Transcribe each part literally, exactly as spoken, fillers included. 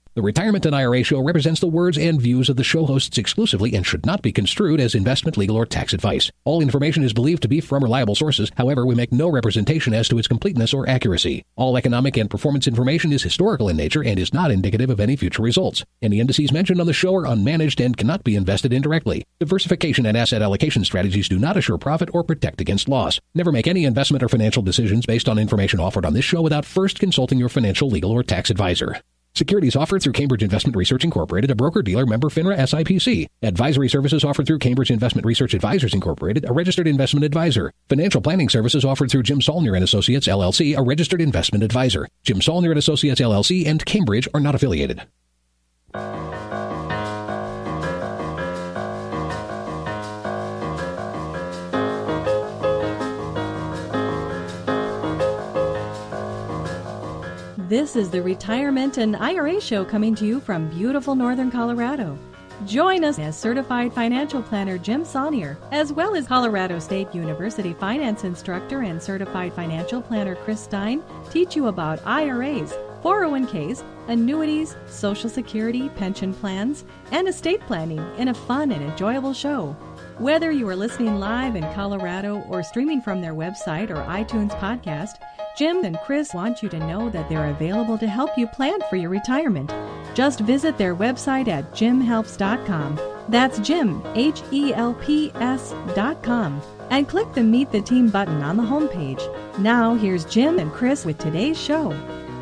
The Retirement and I R A Show represents the words and views of the show hosts exclusively and should not be construed as investment, legal, or tax advice. All information is believed to be from reliable sources. However, we make no representation as to its completeness or accuracy. All economic and performance information is historical in nature and is not indicative of any future results. Any indices mentioned on the show are unmanaged and cannot be invested indirectly. Diversification and asset allocation strategies do not assure profit or protect against loss. Never make any investment or financial decisions based on information offered on this show without first consulting your financial, legal, or tax advisor. Securities offered through Cambridge Investment Research Incorporated, a broker-dealer member FINRA S I P C. Advisory services offered through Cambridge Investment Research Advisors Incorporated, a registered investment advisor. Financial planning services offered through Jim Saulnier and Associates, L L C, a registered investment advisor. Jim Saulnier and Associates, L L C, and Cambridge are not affiliated. This is the Retirement and I R A Show coming to you from beautiful northern Colorado. Join us as certified financial planner Jim Saulnier, as well as Colorado State University finance instructor and certified financial planner Chris Stein, teach you about I R As, four oh one k's, annuities, Social Security, pension plans, and estate planning in a fun and enjoyable show. Whether you are listening live in Colorado or streaming from their website or iTunes podcast, Jim and Chris want you to know that they're available to help you plan for your retirement. Just visit their website at jim helps dot com. That's Jim, H E L P S dot com. And click the Meet the Team button on the homepage. Now, here's Jim and Chris with today's show.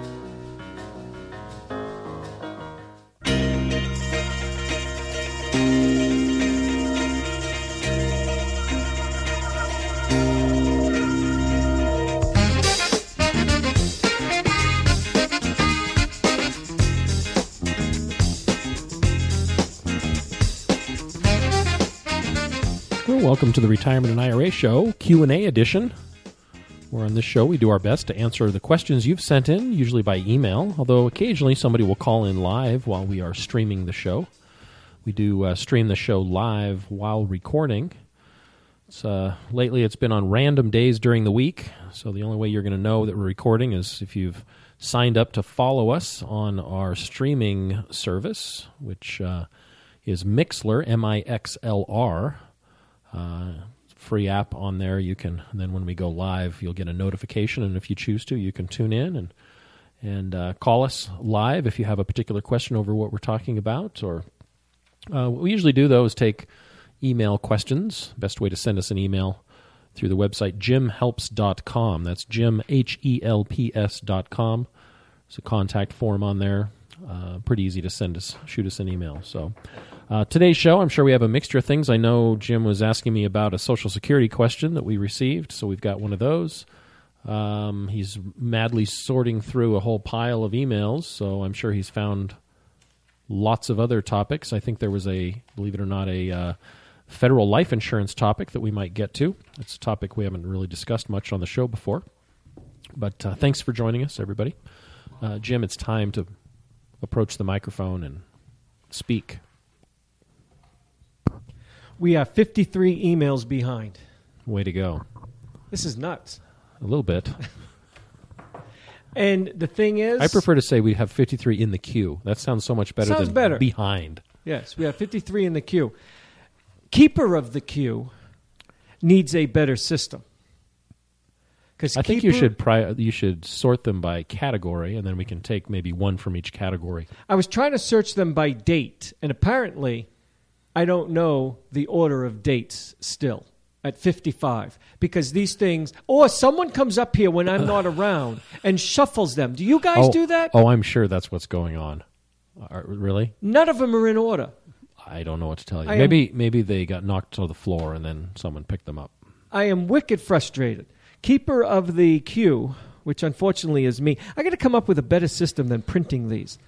Welcome to the Retirement and I R A Show, Q and A edition, where on this show we do our best to answer the questions you've sent in, usually by email, although occasionally somebody will call in live while we are streaming the show. We do uh, stream the show live while recording. It's, uh, lately it's been on random days during the week, so the only way you're going to know that we're recording is if you've signed up to follow us on our streaming service, which uh, is Mixlr, M I X L R. Uh, free app on there. You can, and then when we go live, you'll get a notification, and if you choose to, you can tune in and and uh, call us live if you have a particular question over what we're talking about. Or uh, what we usually do, though, is take email questions. Best way to send us an email through the website jim helps dot com. That's Jim, H E L P S dot com. There's a contact form on there. Uh, pretty easy to send us, shoot us an email. So uh, today's show, I'm sure we have a mixture of things. I know Jim was asking me about a Social Security question that we received, so we've got one of those. Um, he's madly sorting through a whole pile of emails, so I'm sure he's found lots of other topics. I think there was a, believe it or not, a uh, federal life insurance topic that we might get to. It's a topic we haven't really discussed much on the show before. But uh, thanks for joining us, everybody. Uh, Jim, it's time to approach the microphone and speak. We are fifty-three emails behind. Way to go. This is nuts. A little bit. And the thing is, I prefer to say we have fifty-three in the queue. That sounds so much better sounds than better. behind. Yes, we have fifty-three in the queue. Keeper of the queue needs a better system. I think you should pri- you should sort them by category, and then we can take maybe one from each category. I was trying to search them by date, and apparently I don't know the order of dates still at fifty-five, because these things, or someone comes up here when I'm not around and shuffles them. Do you guys oh, do that? Oh, I'm sure that's what's going on. Uh, really? None of them are in order. I don't know what to tell you. I maybe am, maybe they got knocked to the floor and then someone picked them up. I am wicked frustrated. Keeper of the queue, which unfortunately is me. I got to come up with a better system than printing these.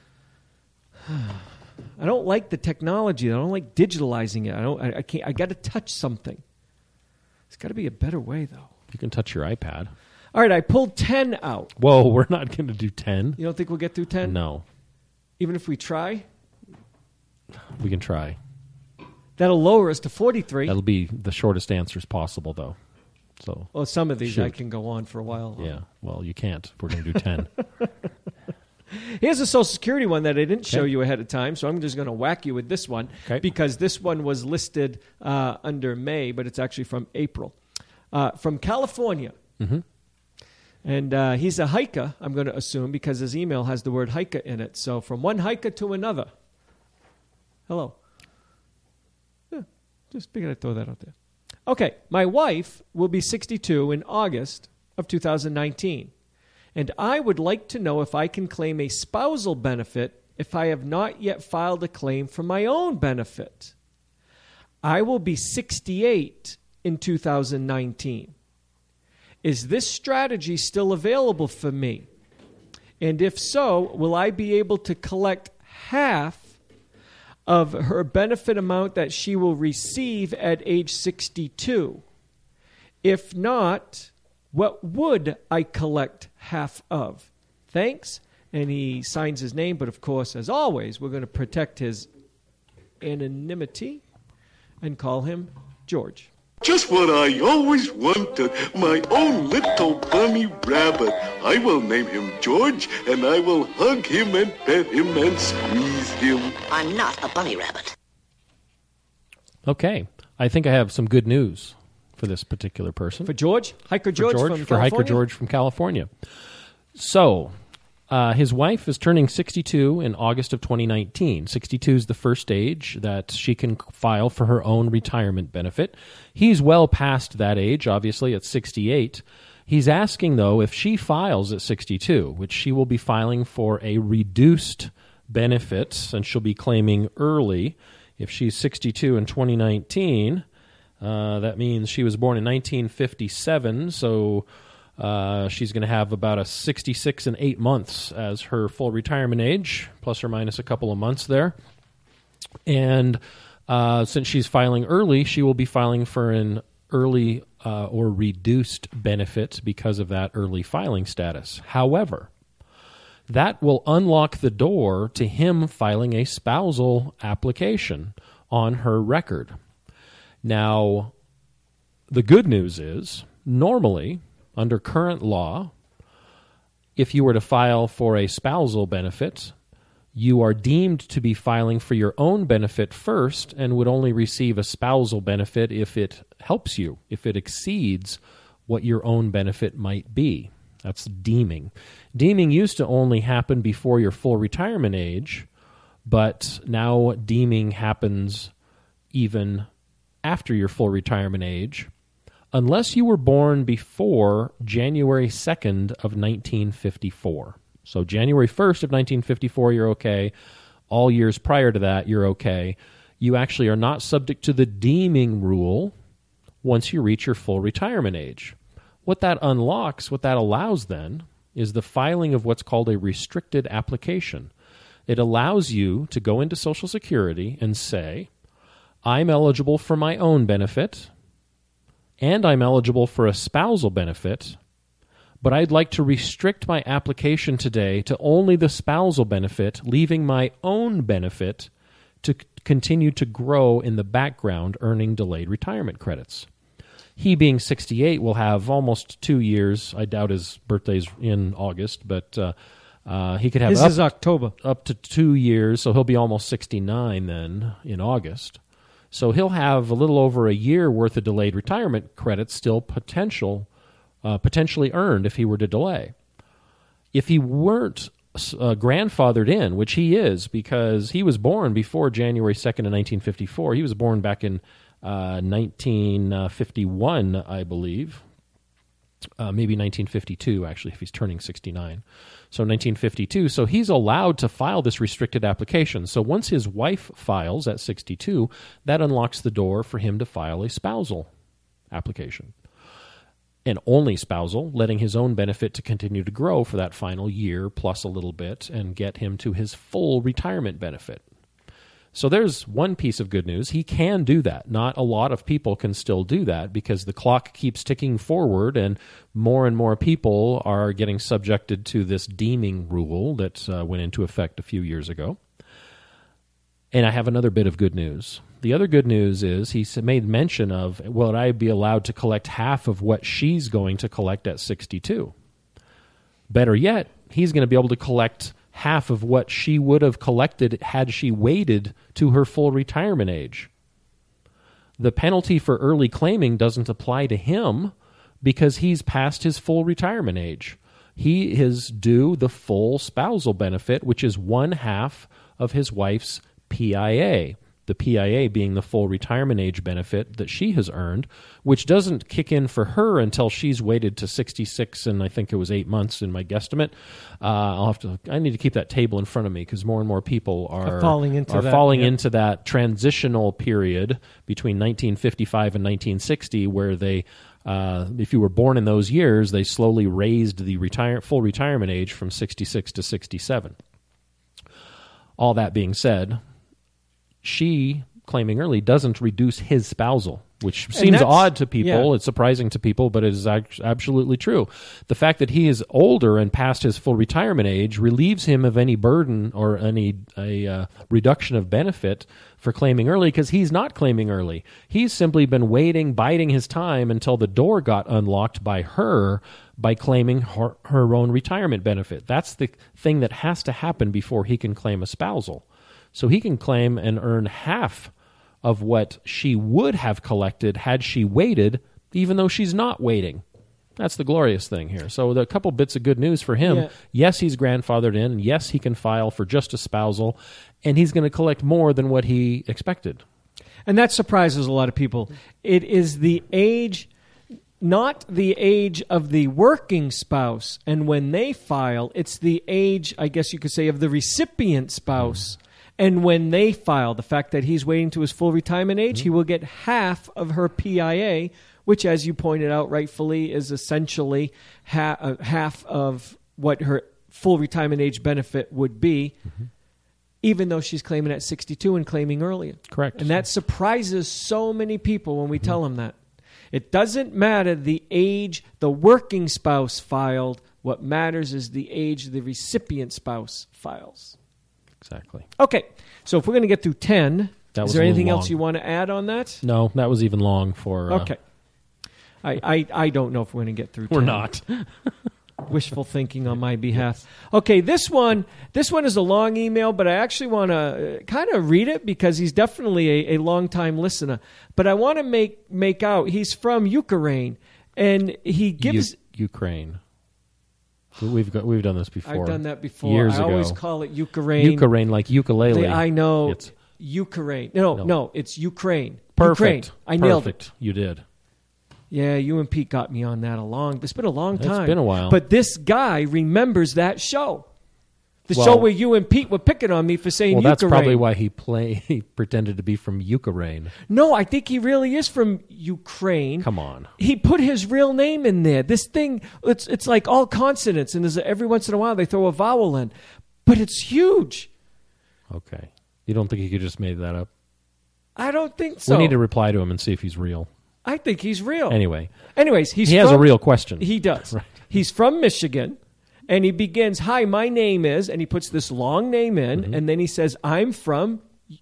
I don't like the technology. I don't like digitalizing it. I don't. I, I can't. I got to touch something. There's got to be a better way, though. You can touch your iPad. All right, I pulled ten out. Whoa, we're not going to do ten. You don't think we'll get through ten? No. Even if we try? We can try. That'll lower us to forty-three. That'll be the shortest answers possible, though. So, well, some of these shoot. I can go on for a while. Yeah, well, you can't if we're going to do ten. Here's a Social Security one that I didn't show Okay. you ahead of time, so I'm just going to whack you with this one Okay. because this one was listed uh, under May, but it's actually from April. Uh, from California. Mm-hmm. And uh, he's a hiker, I'm going to assume, because his email has the word hiker in it. So from one hiker to another. Hello. Yeah, just figured I'd throw that out there. Okay, my wife will be sixty-two in August of two thousand nineteen. And I would like to know if I can claim a spousal benefit if I have not yet filed a claim for my own benefit. I will be sixty-eight in two thousand nineteen. Is this strategy still available for me? And if so, will I be able to collect half of her benefit amount that she will receive at age sixty-two? If not, what would I collect half of? Thanks. And he signs his name, but of course, as always, we're going to protect his anonymity and call him George. Just what I always wanted, my own little bunny rabbit. I will name him George, and I will hug him and pet him and squeeze him. I'm not a bunny rabbit. Okay. I think I have some good news for this particular person. For George? Hiker George, for George, from for California? Hiker George from California. So, uh, his wife is turning sixty-two in August of twenty nineteen. sixty-two is the first age that she can file for her own retirement benefit. He's well past that age, obviously, at sixty-eight. He's asking, though, if she files at sixty-two, which she will be filing for a reduced benefit, and she'll be claiming early. If she's sixty-two in twenty nineteen, uh, that means she was born in nineteen fifty-seven, so uh, she's going to have about a sixty-six and eight months as her full retirement age, plus or minus a couple of months there. And uh, since she's filing early, she will be filing for an early uh, or reduced benefit because of that early filing status. However, that will unlock the door to him filing a spousal application on her record. Now, the good news is, normally, under current law, if you were to file for a spousal benefit, you are deemed to be filing for your own benefit first and would only receive a spousal benefit if it helps you, if it exceeds what your own benefit might be. That's deeming. Deeming used to only happen before your full retirement age, but now deeming happens even after your full retirement age, unless you were born before January second of nineteen fifty-four. So January first of nineteen fifty-four, you're okay. All years prior to that, you're okay. You actually are not subject to the deeming rule once you reach your full retirement age. What that unlocks, what that allows then, is the filing of what's called a restricted application. It allows you to go into Social Security and say, I'm eligible for my own benefit, and I'm eligible for a spousal benefit, but I'd like to restrict my application today to only the spousal benefit, leaving my own benefit to c- continue to grow in the background, earning delayed retirement credits. He, being sixty-eight, will have almost two years. I doubt his birthday's in August, but uh, uh, he could have This up, is October. up to two years, so he'll be almost sixty-nine then in August. So he'll have a little over a year worth of delayed retirement credits still potential, uh, potentially earned if he were to delay. If he weren't uh, grandfathered in, which he is because he was born before January second of nineteen fifty-four. He was born back in uh, nineteen fifty-one, I believe. Uh, maybe nineteen fifty-two, actually, if he's turning sixty-nine. So nineteen fifty-two. So he's allowed to file this restricted application. So once his wife files at sixty-two, that unlocks the door for him to file a spousal application. And only spousal, letting his own benefit to continue to grow for that final year plus a little bit and get him to his full retirement benefit. So there's one piece of good news. He can do that. Not a lot of people can still do that because the clock keeps ticking forward and more and more people are getting subjected to this deeming rule that uh, went into effect a few years ago. And I have another bit of good news. The other good news is he made mention of, will I be allowed to collect half of what she's going to collect at sixty-two? Better yet, he's going to be able to collect half of what she would have collected had she waited to her full retirement age. The penalty for early claiming doesn't apply to him because he's past his full retirement age. He is due the full spousal benefit, which is one half of his wife's P I A. The P I A being the full retirement age benefit that she has earned, which doesn't kick in for her until she's waited to sixty-six, and I think it was eight months in my guesstimate. Uh, I'll have to. I need to keep that table in front of me because more and more people are, Are falling into are that, falling yeah. into that transitional period between nineteen fifty-five and nineteen sixty, where they, uh, if you were born in those years, they slowly raised the retire full retirement age from sixty-six to sixty-seven. All that being said, she, claiming early, doesn't reduce his spousal, which seems odd to people. Yeah. It's surprising to people, but it is ac- absolutely true. The fact that he is older and past his full retirement age relieves him of any burden or any a uh, reduction of benefit for claiming early, because he's not claiming early. He's simply been waiting, biding his time until the door got unlocked by her by claiming her, her own retirement benefit. That's the thing that has to happen before he can claim a spousal. So he can claim and earn half of what she would have collected had she waited, even though she's not waiting. That's the glorious thing here. So a couple bits of good news for him. Yeah. Yes, he's grandfathered in. Yes, he can file for just a spousal, and he's going to collect more than what he expected. And that surprises a lot of people. It is the age, not the age of the working spouse. And when they file, it's the age, I guess you could say, of the recipient spouse. Mm. And when they file, the fact that he's waiting to his full retirement age, mm-hmm. he will get half of her P I A, which, as you pointed out rightfully, is essentially ha- uh, half of what her full retirement age benefit would be, mm-hmm. even though she's claiming at sixty-two and claiming earlier. Correct. And that surprises so many people when we mm-hmm. tell them that. It doesn't matter the age the working spouse filed. What matters is the age the recipient spouse files. Exactly. Okay, so if we're going to get through ten, that is was there a anything little else long. you want to add on that? No, that was even long for... Uh, okay. I, I, I don't know if we're going to get through ten. We're not. Wishful thinking on my behalf. Okay, this one this one is a long email, but I actually want to kind of read it because he's definitely a, a long-time listener. But I want to make make out, he's from Ukraine, and he gives... U- Ukraine. We've got, we've done this before. I've done that before. Years I ago. always call it Ukraine. Ukraine, like ukulele. I know. It's Ukraine. No, no, no, it's Ukraine. perfect. Ukraine. I nailed perfect. it. You did. Yeah, you and Pete got me on that a long... It's been a long time. It's been a while. But this guy remembers that show. The well, show where you and Pete were picking on me for saying well, Ukraine. that's probably why he play. He pretended to be from Ukraine. No, I think he really is from Ukraine. Come on. He put his real name in there. This thing, it's it's like all consonants, and there's a, every once in a while they throw a vowel in. But it's huge. Okay. You don't think he could just made that up? I don't think so. We need to reply to him and see if he's real. I think he's real. Anyway. Anyways, he's he from, has a real question. He does. Right. He's from Michigan. And he begins, hi, my name is, and he puts this long name in, mm-hmm. and then he says, I'm from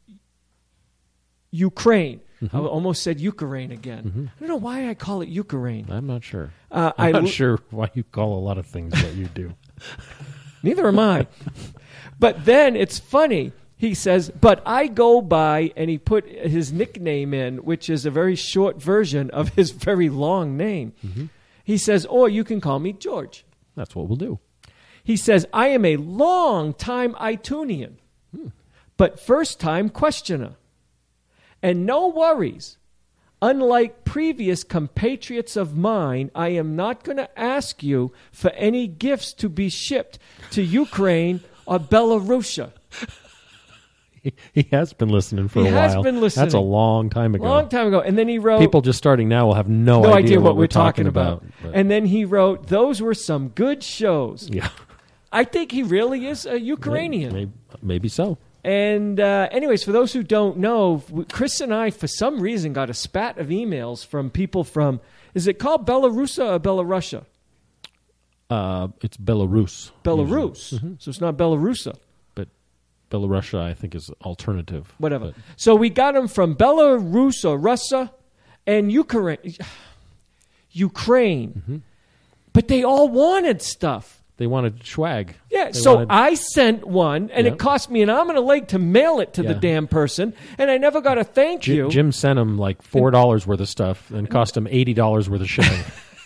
Ukraine. Mm-hmm. I almost said Ukraine again. Mm-hmm. I don't know why I call it Ukraine. I'm not sure. Uh, I'm I not l- sure why you call a lot of things what you do. Neither am I. But then it's funny. He says, but I go by, and he put his nickname in, which is a very short version of his very long name. Mm-hmm. He says, or you can call me George. That's what we'll do. He says, I am a long-time iTunian, hmm. but first-time questioner. And no worries. Unlike previous compatriots of mine, I am not going to ask you for any gifts to be shipped to Ukraine or Belarus. He, he has been listening for he a while. He has been listening. That's a long time ago. Long time ago. And then he wrote... People just starting now will have no, no idea, idea what, what we're talking, talking about. about and then he wrote, those were some good shows. Yeah. I think he really is a Ukrainian. Maybe, maybe so. And uh, anyways, for those who don't know, Chris and I, for some reason, got a spat of emails from people from, is it called Belarus or Belarusia? Uh, it's Belarus. Belarus. Mm-hmm. So it's not Belarusia. But Belarusia, I think, is alternative. Whatever. But. So we got them from Belarus or Russia and Ukraine. Ukraine. Mm-hmm. But they all wanted stuff. They wanted swag. Yeah, They so wanted- I sent one, and Yeah. it cost me an arm and a leg to mail it to the Yeah. damn person, and I never got a thank Jim, you. Jim sent him like four dollars worth of stuff and cost him eighty dollars worth of shipping.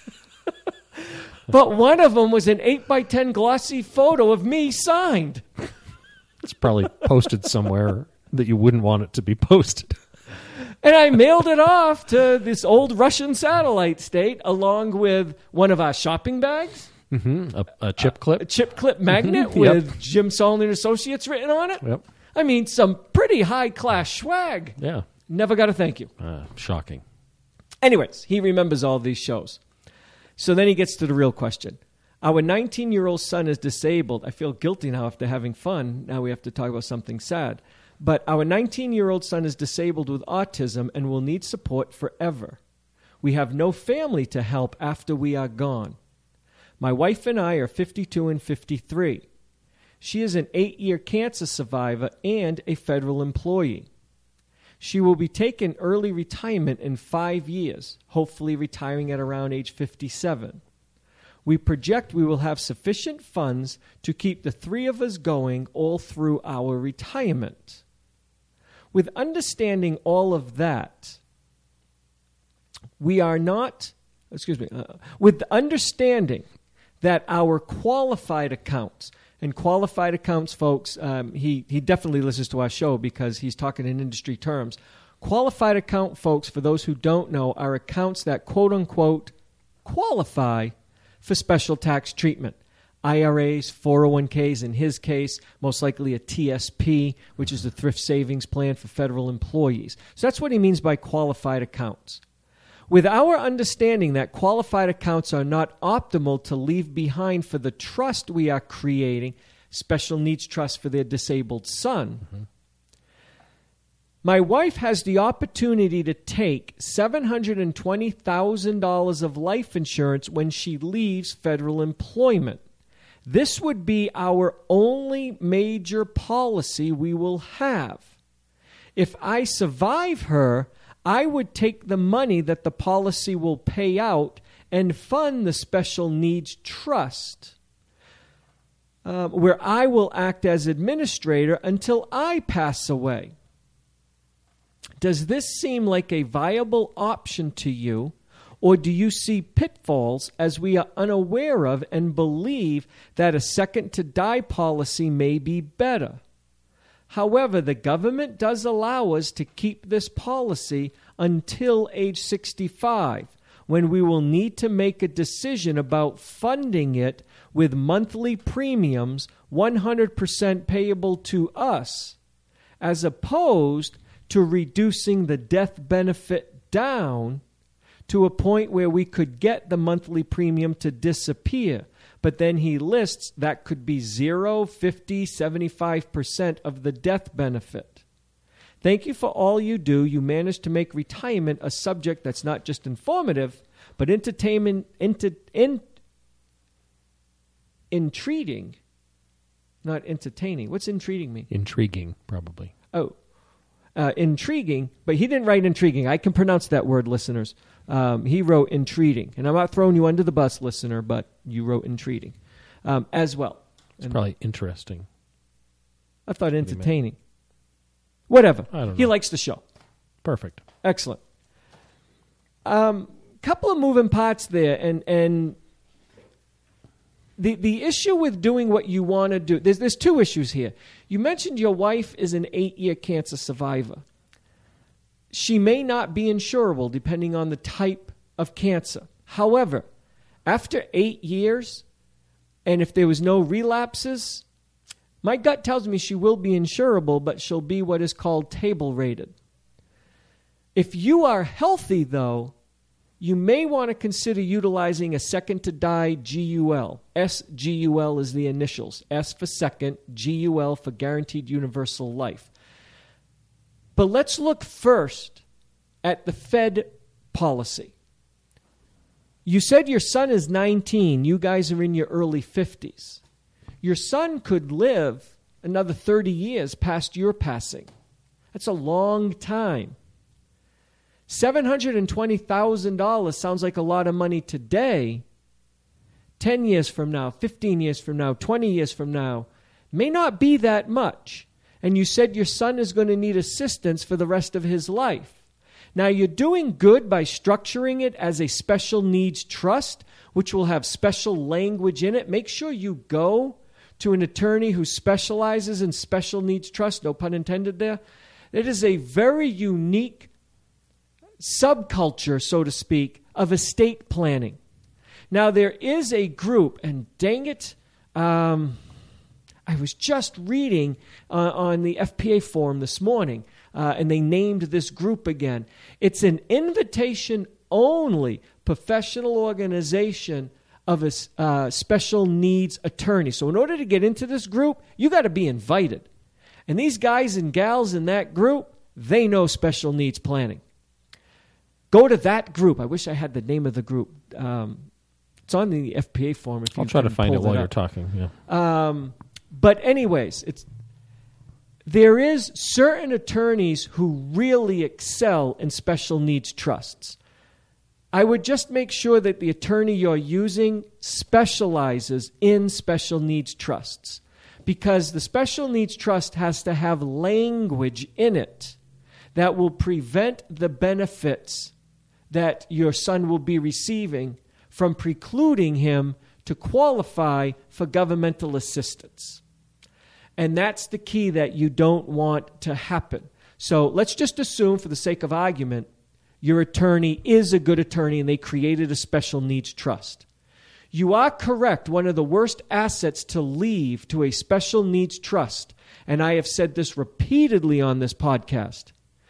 But one of them was an eight by ten glossy photo of me signed. It's probably posted somewhere that you wouldn't want it to be posted. And I mailed it off to this old Russian satellite state along with one of our shopping bags, hmm A, a chip clip. a chip clip magnet Mhm, yep. with Jim Solney and Associates written on it. Yep. I mean, some pretty high-class swag. Yeah. Never got a thank you. Uh, shocking. Anyways, he remembers all these shows. So then he gets to the real question. Our nineteen-year-old son is disabled. I feel guilty now after having fun. Now we have to talk about something sad. But our nineteen-year-old son is disabled with autism and will need support forever. We have no family to help after we are gone. My wife and I are fifty-two and fifty-three. She is an eight-year cancer survivor and a federal employee. She will be taking early retirement in five years, hopefully retiring at around age fifty-seven. We project we will have sufficient funds to keep the three of us going all through our retirement. With understanding all of that, we are not, excuse me, uh, with the understanding that our qualified accounts, and qualified accounts, folks, um, he, he definitely listens to our show because he's talking in industry terms. Qualified account, folks, for those who don't know, are accounts that quote-unquote qualify for special tax treatment. I R As, four oh one k's, in his case, most likely a T S P, which is the Thrift Savings Plan for federal employees. So that's what he means by qualified accounts. With our understanding that qualified accounts are not optimal to leave behind for the trust we are creating, special needs trust for their disabled son, mm-hmm. My wife has the opportunity to take seven hundred twenty thousand dollars of life insurance when she leaves federal employment. This would be our only major policy we will have. If I survive her, I would take the money that the policy will pay out and fund the special needs trust, uh, where I will act as administrator until I pass away. Does this seem like a viable option to you, or do you see pitfalls as we are unaware of and believe that a second-to-die policy may be better? However, the government does allow us to keep this policy until age sixty-five, when we will need to make a decision about funding it with monthly premiums one hundred percent payable to us, as opposed to reducing the death benefit down to a point where we could get the monthly premium to disappear. But then he lists that could be zero, fifty, seventy-five percent of the death benefit. Thank you for all you do. You managed to make retirement a subject that's not just informative, but entertainment, inter, in, intriguing, not entertaining. What's intriguing mean? Intriguing, probably. Oh, uh, intriguing, but he didn't write intriguing. I can pronounce that word, listeners. Um, he wrote intriguing. And I'm not throwing you under the bus, listener, but you wrote intriguing um, as well. It's And probably interesting. I thought entertaining. Whatever. I don't know. He likes the show. Perfect. Excellent. Um, couple of moving parts there, and and the the issue with doing what you want to do. There's there's two issues here. You mentioned your wife is an eight-year cancer survivor. She may not be insurable depending on the type of cancer. However, after eight years, and if there was no relapses, my gut tells me she will be insurable, but she'll be what is called table rated. If you are healthy, though, you may want to consider utilizing a second-to-die G U L. S G U L is the initials. S for second, G U L for guaranteed universal life. But let's look first at the Fed policy. You said your son is nineteen. You guys are in your early fifties. Your son could live another thirty years past your passing. That's a long time. seven hundred twenty thousand dollars sounds like a lot of money today. ten years from now, fifteen years from now, twenty years from now, may not be that much. And you said your son is going to need assistance for the rest of his life. Now, you're doing good by structuring it as a special needs trust, which will have special language in it. Make sure you go to an attorney who specializes in special needs trust, no pun intended there. It is a very unique subculture, so to speak, of estate planning. Now, there is a group, and dang it, um, I was just reading uh, on the F P A forum this morning, uh, and they named this group again. It's an invitation-only professional organization of a uh, special needs attorney. So in order to get into this group, you got to be invited. And these guys and gals in that group, they know special needs planning. Go to that group. I wish I had the name of the group. Um, it's on the F P A forum. If I'll you try to can find it pull while up. you're talking. Yeah. Um, but anyways, it's there is certain attorneys who really excel in special needs trusts. I would just make sure that the attorney you're using specializes in special needs trusts, because the special needs trust has to have language in it that will prevent the benefits that your son will be receiving from precluding him to qualify for governmental assistance. And that's the key that you don't want to happen. So let's just assume, for the sake of argument, your attorney is a good attorney and they created a special needs trust. You are correct. One of the worst assets to leave to a special needs trust, and I have said this repeatedly on this podcast,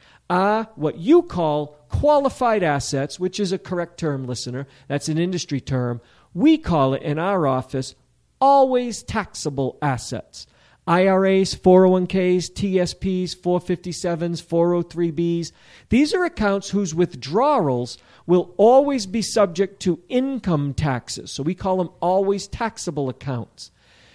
are what you call qualified assets, which is a correct term, listener. That's an industry term. We call it in our office always taxable assets. I R As, four oh one k's, T S Ps, four fifty-sevens, four oh three B's. These are accounts whose withdrawals will always be subject to income taxes. So we call them always taxable accounts.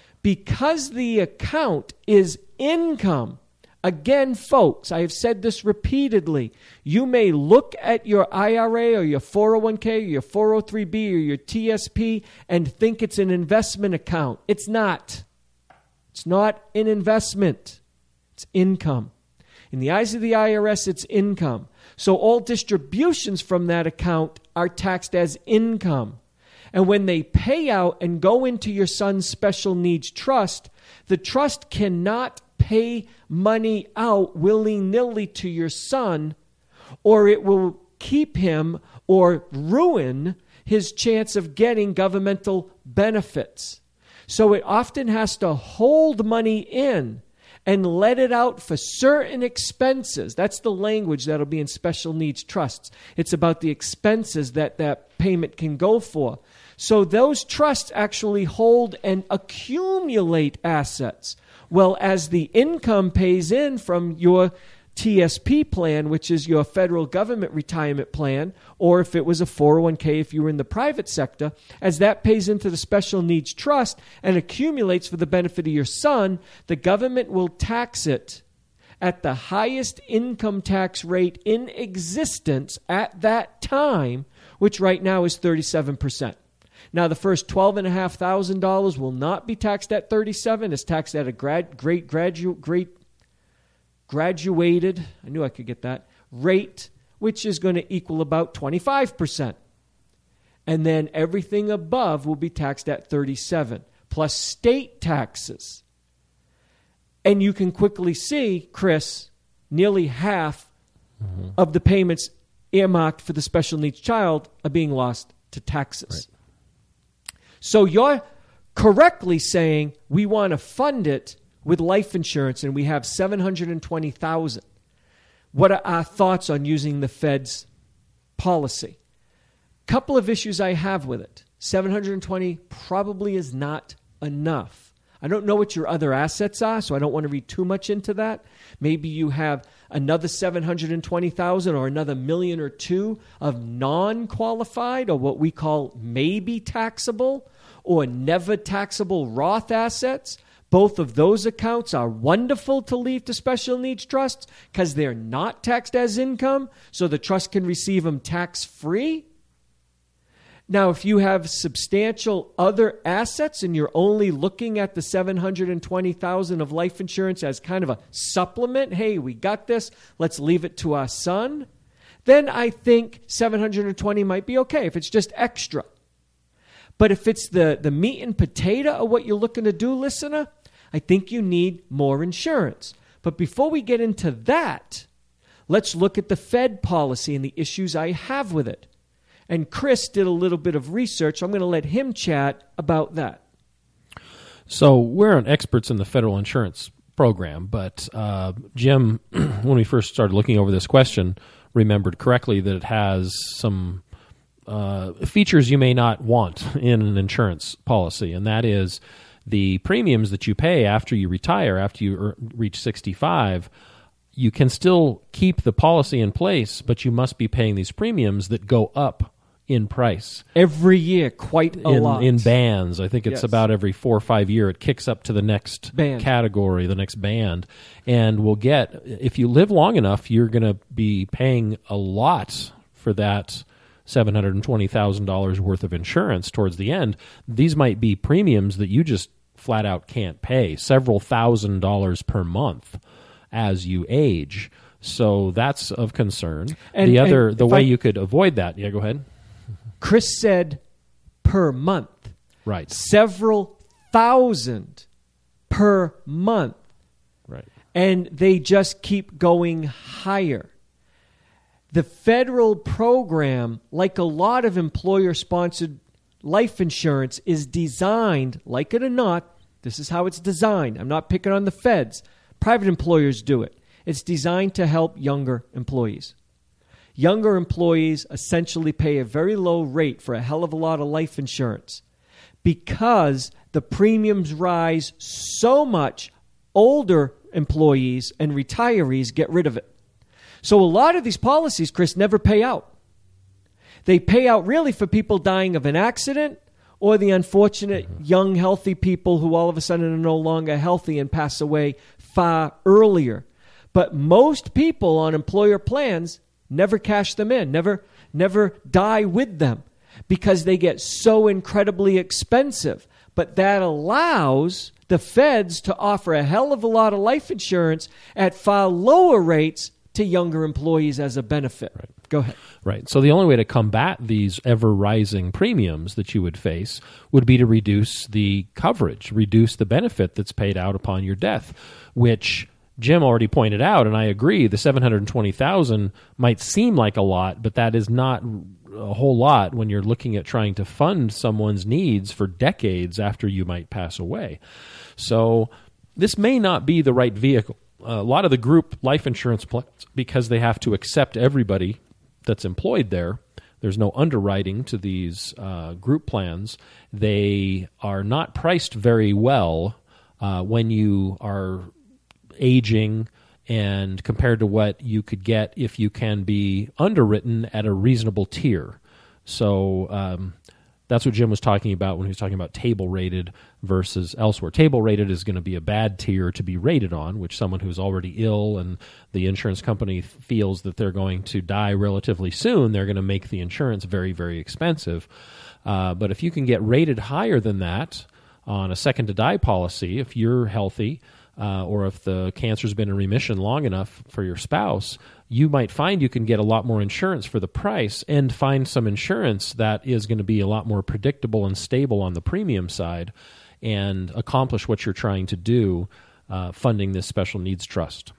Because the account is income, again, folks, I have said this repeatedly, you may look at your I R A or your four oh one k or your four oh three B or your T S P and think it's an investment account. It's not. It's not an investment. It's income. In the eyes of the I R S, it's income. So all distributions from that account are taxed as income. And when they pay out and go into your son's special needs trust, the trust cannot pay money out willy-nilly to your son, or it will keep him or ruin his chance of getting governmental benefits. So it often has to hold money in and let it out for certain expenses. That's the language that'll be in special needs trusts. It's about the expenses that that payment can go for. So those trusts actually hold and accumulate assets. Well, as the income pays in from your T S P plan, which is your federal government retirement plan, or if it was a four oh one k if you were in the private sector, as that pays into the special needs trust and accumulates for the benefit of your son, the government will tax it at the highest income tax rate in existence at that time, which right now is thirty-seven percent. Now, the first twelve thousand five hundred dollars will not be taxed at thirty-seven. It's taxed at a grad, great gradu, great graduated, I knew I could get that, rate, which is going to equal about twenty-five percent. And then everything above will be taxed at thirty-seven, plus state taxes. And you can quickly see, Chris, nearly half mm-hmm. of the payments earmarked for the special needs child are being lost to taxes. Right. So you're correctly saying we want to fund it with life insurance, and we have seven hundred twenty thousand dollars. What are our thoughts on using the Fed's policy? Couple of issues I have with it. seven hundred twenty probably is not enough. I don't know what your other assets are, so I don't want to read too much into that. Maybe you have another seven hundred twenty thousand or another million or two of non-qualified, or what we call maybe taxable or never taxable Roth assets. Both of those accounts are wonderful to leave to special needs trusts because they're not taxed as income, so the trust can receive them tax-free. Now, if you have substantial other assets and you're only looking at the seven hundred twenty thousand dollars of life insurance as kind of a supplement, hey, we got this, let's leave it to our son, then I think seven hundred twenty might be okay if it's just extra. But if it's the, the meat and potato of what you're looking to do, listener, I think you need more insurance. But before we get into that, let's look at the Fed policy and the issues I have with it. And Chris did a little bit of research. So I'm going to let him chat about that. So we're not experts in the federal insurance program, but uh, Jim, when we first started looking over this question, remembered correctly that it has some uh, features you may not want in an insurance policy, and that is the premiums that you pay after you retire, after you er- reach sixty-five. You can still keep the policy in place, but you must be paying these premiums that go up in price. Every year, quite a in, lot. In bands. I think it's Yes. about every four or five year it kicks up to the next Band. category, the next band. And we'll get, if you live long enough, you're going to be paying a lot for that seven hundred twenty thousand dollars worth of insurance towards the end. These might be premiums that you just flat out can't pay, several thousand dollars per month as you age. So that's of concern. And- the other, and the if way I- you could avoid that, yeah, go ahead. Chris said per month. Right, Several thousand per month. right. And they just keep going higher. The federal program, like a lot of employer-sponsored life insurance, is designed, like it or not, this is how it's designed. I'm not picking on the feds. Private employers do it. It's designed to help younger employees. Younger employees essentially pay a very low rate for a hell of a lot of life insurance because the premiums rise so much, older employees and retirees get rid of it. So a lot of these policies, Chris, never pay out. They pay out really for people dying of an accident or the unfortunate young, healthy people who all of a sudden are no longer healthy and pass away far earlier. But most people on employer plans never cash them in, never, never die with them because they get so incredibly expensive. But that allows the feds to offer a hell of a lot of life insurance at far lower rates to younger employees as a benefit. Right. Go ahead. Right. So the only way to combat these ever-rising premiums that you would face would be to reduce the coverage, reduce the benefit that's paid out upon your death, which Jim already pointed out, and I agree, the seven hundred twenty thousand dollars might seem like a lot, but that is not a whole lot when you're looking at trying to fund someone's needs for decades after you might pass away. So this may not be the right vehicle. A lot of the group life insurance plans, because they have to accept everybody that's employed there, there's no underwriting to these uh, group plans. They are not priced very well uh, when you are aging and compared to what you could get if you can be underwritten at a reasonable tier. So um, that's what Jim was talking about when he was talking about table rated versus elsewhere. Table rated is going to be a bad tier to be rated on, which someone who's already ill and the insurance company feels that they're going to die relatively soon, they're going to make the insurance very, very expensive. Uh, but if you can get rated higher than that on a second to die policy, if you're healthy, Uh, or if the cancer's been in remission long enough for your spouse, you might find you can get a lot more insurance for the price and find some insurance that is going to be a lot more predictable and stable on the premium side and accomplish what you're trying to do, uh, funding this special needs trust.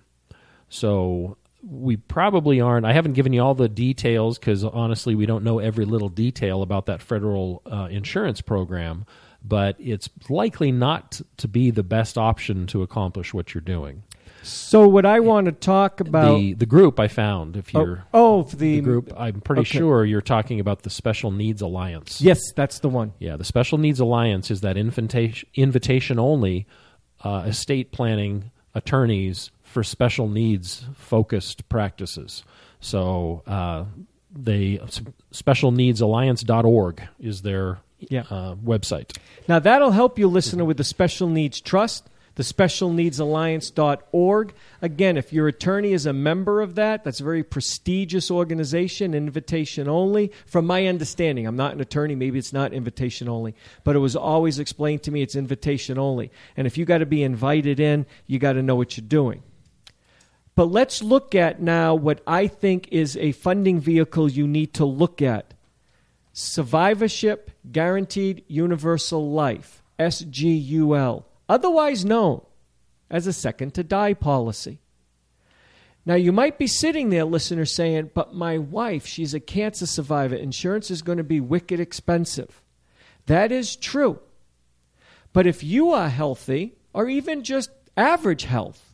So we probably aren't, I haven't given you all the details because honestly we don't know every little detail about that federal uh, insurance program, but it's likely not to be the best option to accomplish what you're doing. So what I want to talk about... The the group I found, if you're... Oh, oh the, the group, I'm pretty okay. sure you're talking about the Special Needs Alliance. Yes, that's the one. Yeah, the Special Needs Alliance is that invitation, invitation-only uh, estate planning attorneys for special needs-focused practices. So uh, they special needs alliance dot org is their... Yeah. Uh, website. Now, that'll help you, listener, with the special needs trust. the special needs alliance dot org. Again, if your attorney is a member of that, that's a very prestigious organization, invitation only. From my understanding, I'm not an attorney, maybe it's not invitation only, but it was always explained to me it's invitation only. And if you got to be invited in, you got to know what you're doing. But let's look at now what I think is a funding vehicle you need to look at. Survivorship Guaranteed Universal Life, S G U L, otherwise known as a second to die policy. Now, you might be sitting there, listener, saying, but my wife, she's a cancer survivor. Insurance is going to be wicked expensive. That is true. But if you are healthy, or even just average health,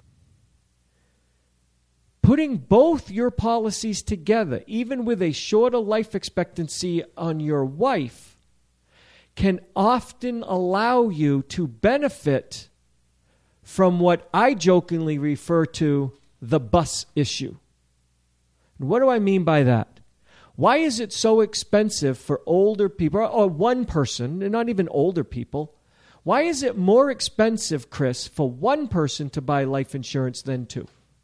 putting both your policies together, even with a shorter life expectancy on your wife, can often allow you to benefit from what I jokingly refer to the bus issue. And what do I mean by that? Why is it so expensive for older people, or one person, and not even older people? Why is it more expensive, Chris, for one person to buy life insurance than two?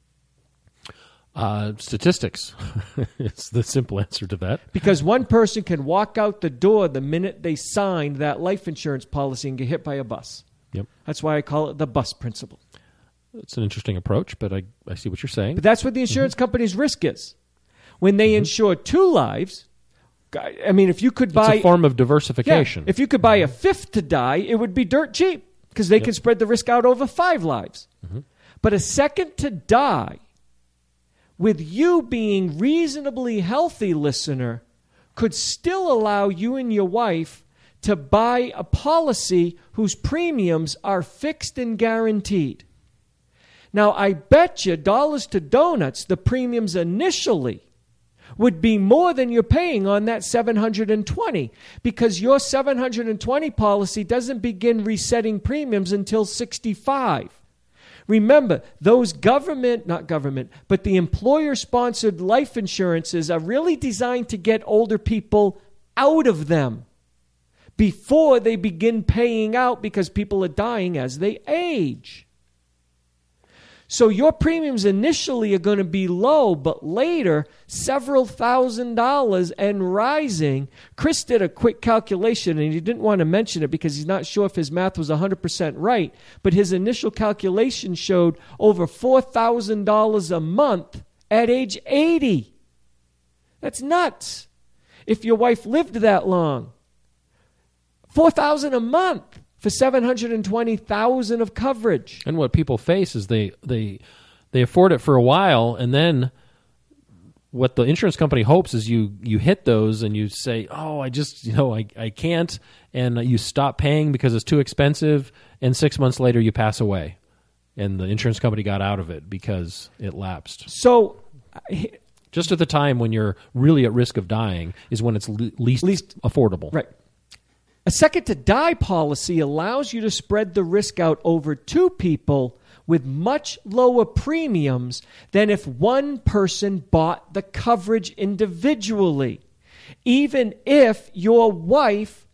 Uh, statistics. It's the simple answer to that. Because one person can walk out the door the minute they signed that life insurance policy and get hit by a bus. Yep. That's why I call it the bus principle. It's an interesting approach, but I, I see what you're saying. But that's what the insurance mm-hmm. company's risk is. When they mm-hmm. insure two lives, I mean, if you could buy... It's a form of diversification. Yeah, if you could buy a fifth to die, it would be dirt cheap because they yep. can spread the risk out over five lives. Mm-hmm. But a second to die, with you being reasonably healthy, listener, could still allow you and your wife to buy a policy whose premiums are fixed and guaranteed. Now, I bet you dollars to donuts, the premiums initially would be more than you're paying on that seven hundred twenty, because your seven hundred twenty policy doesn't begin resetting premiums until sixty-five. Remember, those government, not government, but the employer-sponsored life insurances are really designed to get older people out of them before they begin paying out because people are dying as they age. So your premiums initially are going to be low, but later, several thousand dollars and rising. Chris did a quick calculation, and he didn't want to mention it because he's not sure if his math was one hundred percent right, but his initial calculation showed over four thousand dollars a month at age eighty. That's nuts. If your wife lived that long, four thousand dollars a month for seven hundred twenty thousand dollars of coverage. And what people face is they they they afford it for a while, and then what the insurance company hopes is you you hit those and you say, oh, I just, you know, I, I can't, and you stop paying because it's too expensive, and six months later you pass away. And the insurance company got out of it because it lapsed. So just at the time when you're really at risk of dying is when it's le- least, least affordable. Right. A second to die policy allows you to spread the risk out over two people with much lower premiums than if one person bought the coverage individually. Even if your wife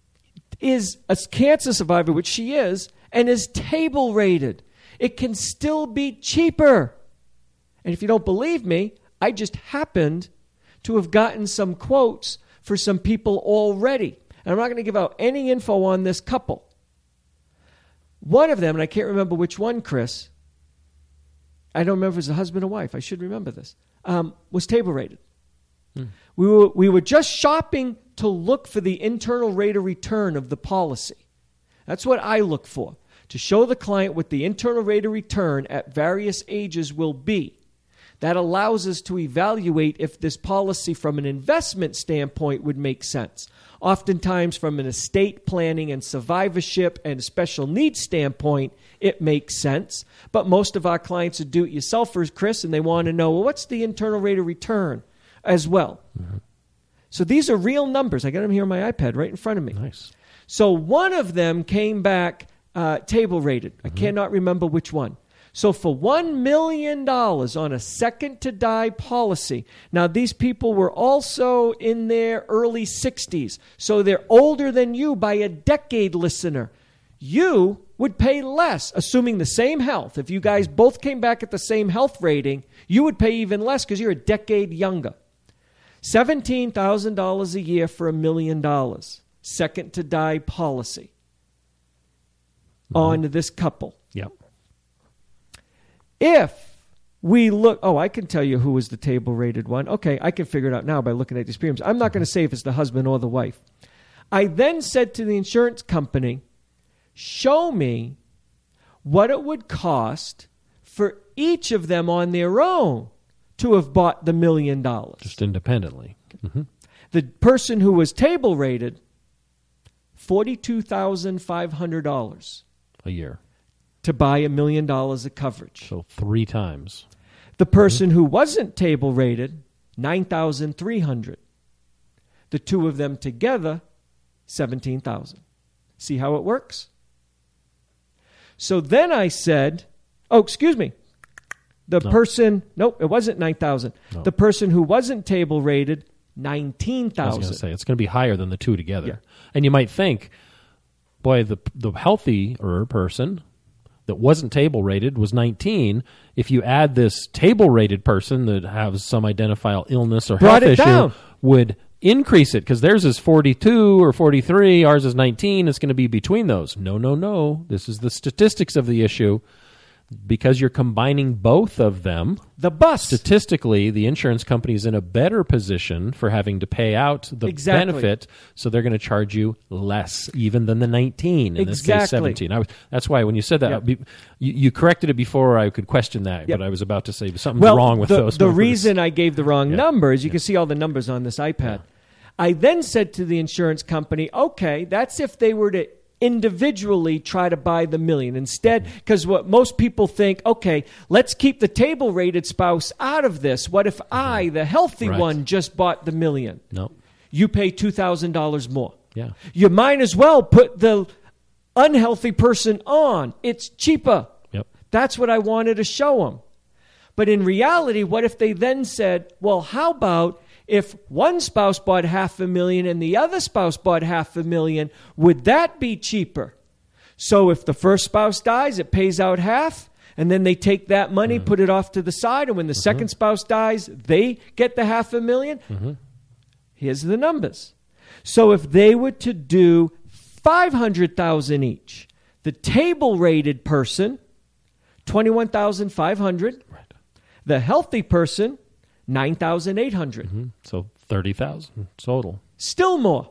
is a cancer survivor, which she is, and is table rated, it can still be cheaper. And if you don't believe me, I just happened to have gotten some quotes for some people already. And I'm not going to give out any info on this couple. One of them, and I can't remember which one, Chris, I don't remember if it was a husband or wife, I should remember this, um, was table rated. Hmm. We were, we were just shopping to look for the internal rate of return of the policy. That's what I look for, to show the client what the internal rate of return at various ages will be. That allows us to evaluate if this policy from an investment standpoint would make sense. Oftentimes from an estate planning and survivorship and special needs standpoint, it makes sense. But most of our clients are do-it-yourselfers, Chris, and they want to know, well, what's the internal rate of return as well? Mm-hmm. So these are real numbers. I got them here on my iPad right in front of me. Nice. So one of them came back uh, table rated. Mm-hmm. I cannot remember which one. So for one million dollars on a second-to-die policy, now these people were also in their early sixties, so they're older than you by a decade, listener. You would pay less, assuming the same health. If you guys both came back at the same health rating, you would pay even less because you're a decade younger. seventeen thousand dollars a year for a million dollars. Second to die policy mm-hmm. on this couple. Yep. If we look, oh, I can tell you who was the table-rated one. Okay, I can figure it out now by looking at these premiums. I'm not going to say if it's the husband or the wife. I then said to the insurance company, show me what it would cost for each of them on their own to have bought the million dollars. Just independently. Mm-hmm. The person who was table-rated, forty-two thousand five hundred dollars a year to buy a million dollars of coverage. So three times. The person who wasn't table rated, nine thousand three hundred dollars. The two of them together, seventeen thousand dollars. See how it works? So then I said, oh, excuse me. The no. person, nope, it wasn't nine thousand dollars. No. The person who wasn't table rated, nineteen thousand dollars. I was going to say, it's going to be higher than the two together. Yeah. And you might think, boy, the the healthier person that wasn't table rated was nineteen. If you add this table rated person that has some identifiable illness or Brought health it issue, down. would increase it because theirs is forty-two or forty-three, ours is nineteen. It's going to be between those. No, no, no. This is the statistics of the issue. Because you're combining both of them, the bus. Statistically, the insurance company is in a better position for having to pay out the exactly. benefit, so they're going to charge you less, even than the nineteen, in exactly. this case seventeen. I was, that's why when you said that, yep. you, you corrected it before I could question that, yep. but I was about to say something's well, wrong with the, those the numbers. The reason I gave the wrong yeah. numbers, you yeah. can see all the numbers on this iPad. Yeah. I then said to the insurance company, okay, that's if they were to individually try to buy the million instead, because what most people think, okay, let's keep the table rated spouse out of this. What if I, the healthy right. one, just bought the million? No. You pay two thousand dollars more. Yeah. You might as well put the unhealthy person on. It's cheaper. Yep. That's what I wanted to show them. But in reality, what if they then said, well, how about if one spouse bought half a million and the other spouse bought half a million, would that be cheaper? So if the first spouse dies, it pays out half, and then they take that money, mm-hmm. put it off to the side, and when the mm-hmm. second spouse dies, they get the half a million. Mm-hmm. Here's the numbers. So if they were to do five hundred thousand dollars each, the table-rated person, twenty-one thousand five hundred dollars. Right. The healthy person, nine thousand eight hundred dollars. Mm-hmm. So thirty thousand dollars total. Still more.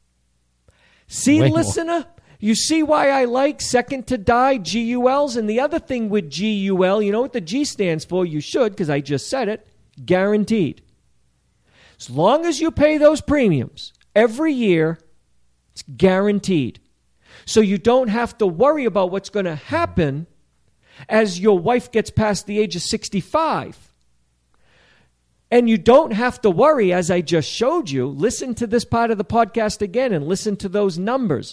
See, Way listener, more. You see why I like second to die G U Ls? And the other thing with G U L, you know what the G stands for? You should, because I just said it. Guaranteed. As long as you pay those premiums every year, it's guaranteed. So you don't have to worry about what's going to happen as your wife gets past the age of sixty-five. And you don't have to worry, as I just showed you. Listen to this part of the podcast again and listen to those numbers.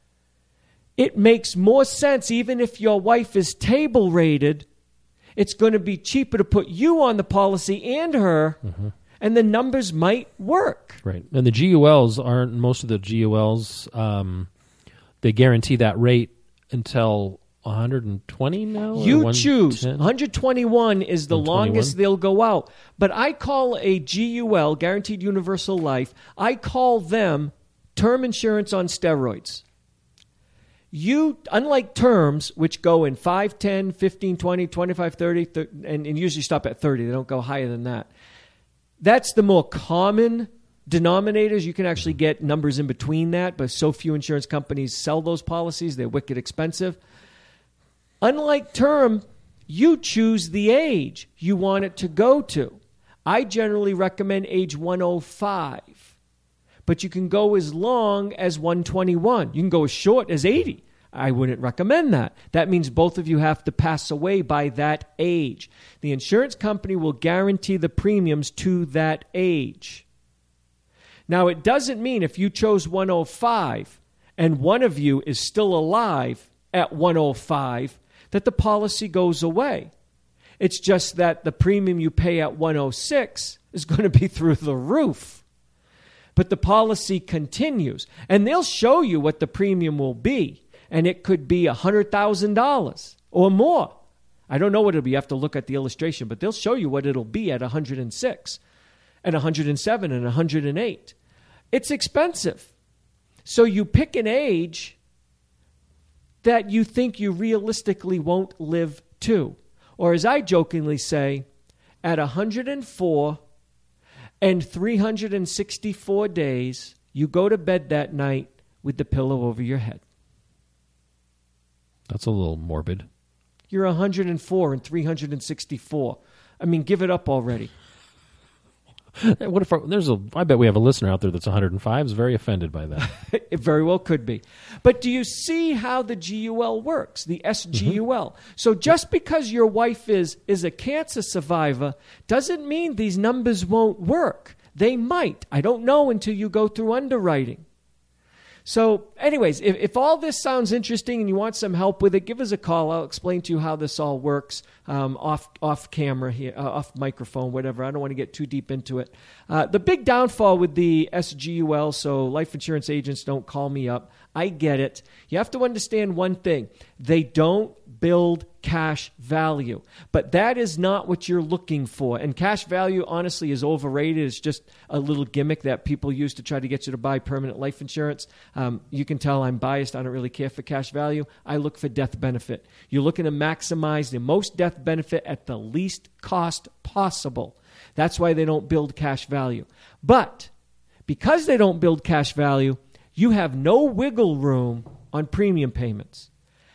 It makes more sense, even if your wife is table rated, it's going to be cheaper to put you on the policy and her, mm-hmm. and the numbers might work. Right. And the G U Ls aren't, most of the G U Ls, um, they guarantee that rate until one hundred twenty now? You choose. one hundred twenty-one is the longest they'll go out. But I call a G U L, Guaranteed Universal Life, I call them term insurance on steroids. You, unlike terms, which go in five, ten, fifteen, twenty, twenty-five, thirty, thirty and, and usually stop at thirty. They don't go higher than that. That's the more common denominators. You can actually get numbers in between that, but so few insurance companies sell those policies. They're wicked expensive. Unlike term, you choose the age you want it to go to. I generally recommend age one oh five, but you can go as long as one twenty-one. You can go as short as eighty. I wouldn't recommend that. That means both of you have to pass away by that age. The insurance company will guarantee the premiums to that age. Now, it doesn't mean if you chose one oh five and one of you is still alive at one oh five that the policy goes away. It's just that the premium you pay at one oh six is going to be through the roof. But the policy continues. And they'll show you what the premium will be. and it could be one hundred thousand dollars or more. I don't know what it'll be. You have to look at the illustration, but they'll show you what it'll be at one hundred six and one hundred seven and one hundred eight. It's expensive. So you pick an age that you think you realistically won't live to. Or as I jokingly say, at one hundred four and three hundred sixty-four days, you go to bed that night with the pillow over your head. That's a little morbid. You're one hundred four and three hundred sixty-four. I mean, give it up already. What if our, there's a? I bet we have a listener out there that's one hundred five is very offended by that. It very well could be. But do you see how the G U L works, the S G U L? Mm-hmm. So just because your wife is is a cancer survivor doesn't mean these numbers won't work. They might. I don't know until you go through underwriting. So anyways, if, if all this sounds interesting and you want some help with it, give us a call. I'll explain to you how this all works um, off off camera here, uh, off microphone, whatever. I don't want to get too deep into it. Uh, the big downfall with the S G U L, so life insurance agents don't call me up. I get it. You have to understand one thing. They don't build cash value. But that is not what you're looking for. And cash value, honestly, is overrated. It's just a little gimmick that people use to try to get you to buy permanent life insurance. Um, you can tell I'm biased. I don't really care for cash value. I look for death benefit. You're looking to maximize the most death benefit at the least cost possible. That's why they don't build cash value. But because they don't build cash value, you have no wiggle room on premium payments.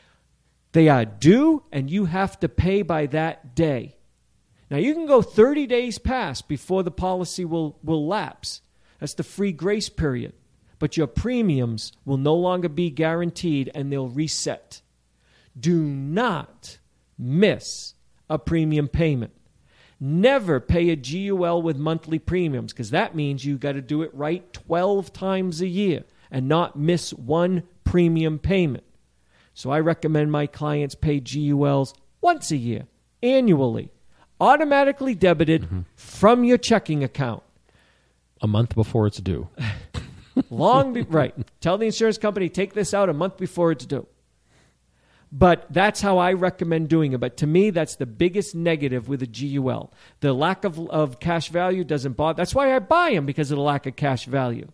They are due, and you have to pay by that day. Now, you can go thirty days past before the policy will, will lapse. That's the free grace period. But your premiums will no longer be guaranteed, and they'll reset. Do not miss a premium payment. Never pay a G U L with monthly premiums, because that means you got to do it right twelve times a year and not miss one premium payment. So I recommend my clients pay G U Ls once a year, annually, automatically debited mm-hmm. from your checking account. A month before it's due. Long, be- right. Tell the insurance company, take this out a month before it's due. But that's how I recommend doing it. But to me, that's the biggest negative with a G U L. The lack of, of cash value doesn't bother. That's why I buy them, because of the lack of cash value.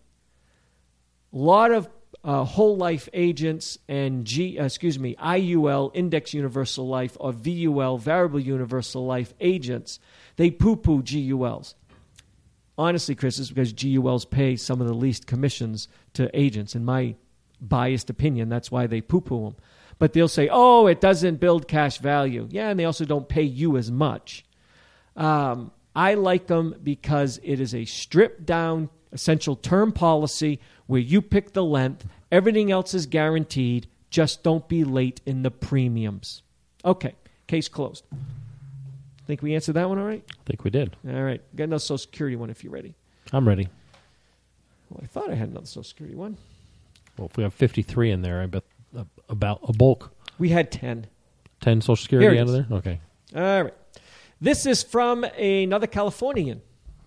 A lot of uh, whole life agents and G, uh, excuse me, I U L, Index Universal Life, or V U L, Variable Universal Life agents, they poo-poo G U Ls. Honestly, Chris, it's because G U Ls pay some of the least commissions to agents. In my biased opinion, that's why they poo-poo them. But they'll say, oh, it doesn't build cash value. Yeah, and they also don't pay you as much. Um, I like them because it is a stripped-down essential term policy where you pick the length. Everything else is guaranteed. Just don't be late in the premiums. Okay, case closed. Think we answered that one all right? I think we did. All right. Got another Social Security one if you're ready. I'm ready. Well, I thought I had another Social Security one. Well, if we have fifty-three in there, I bet uh, about a bulk. We had ten. ten Social Security out of there? Okay. All right. This is from another Californian.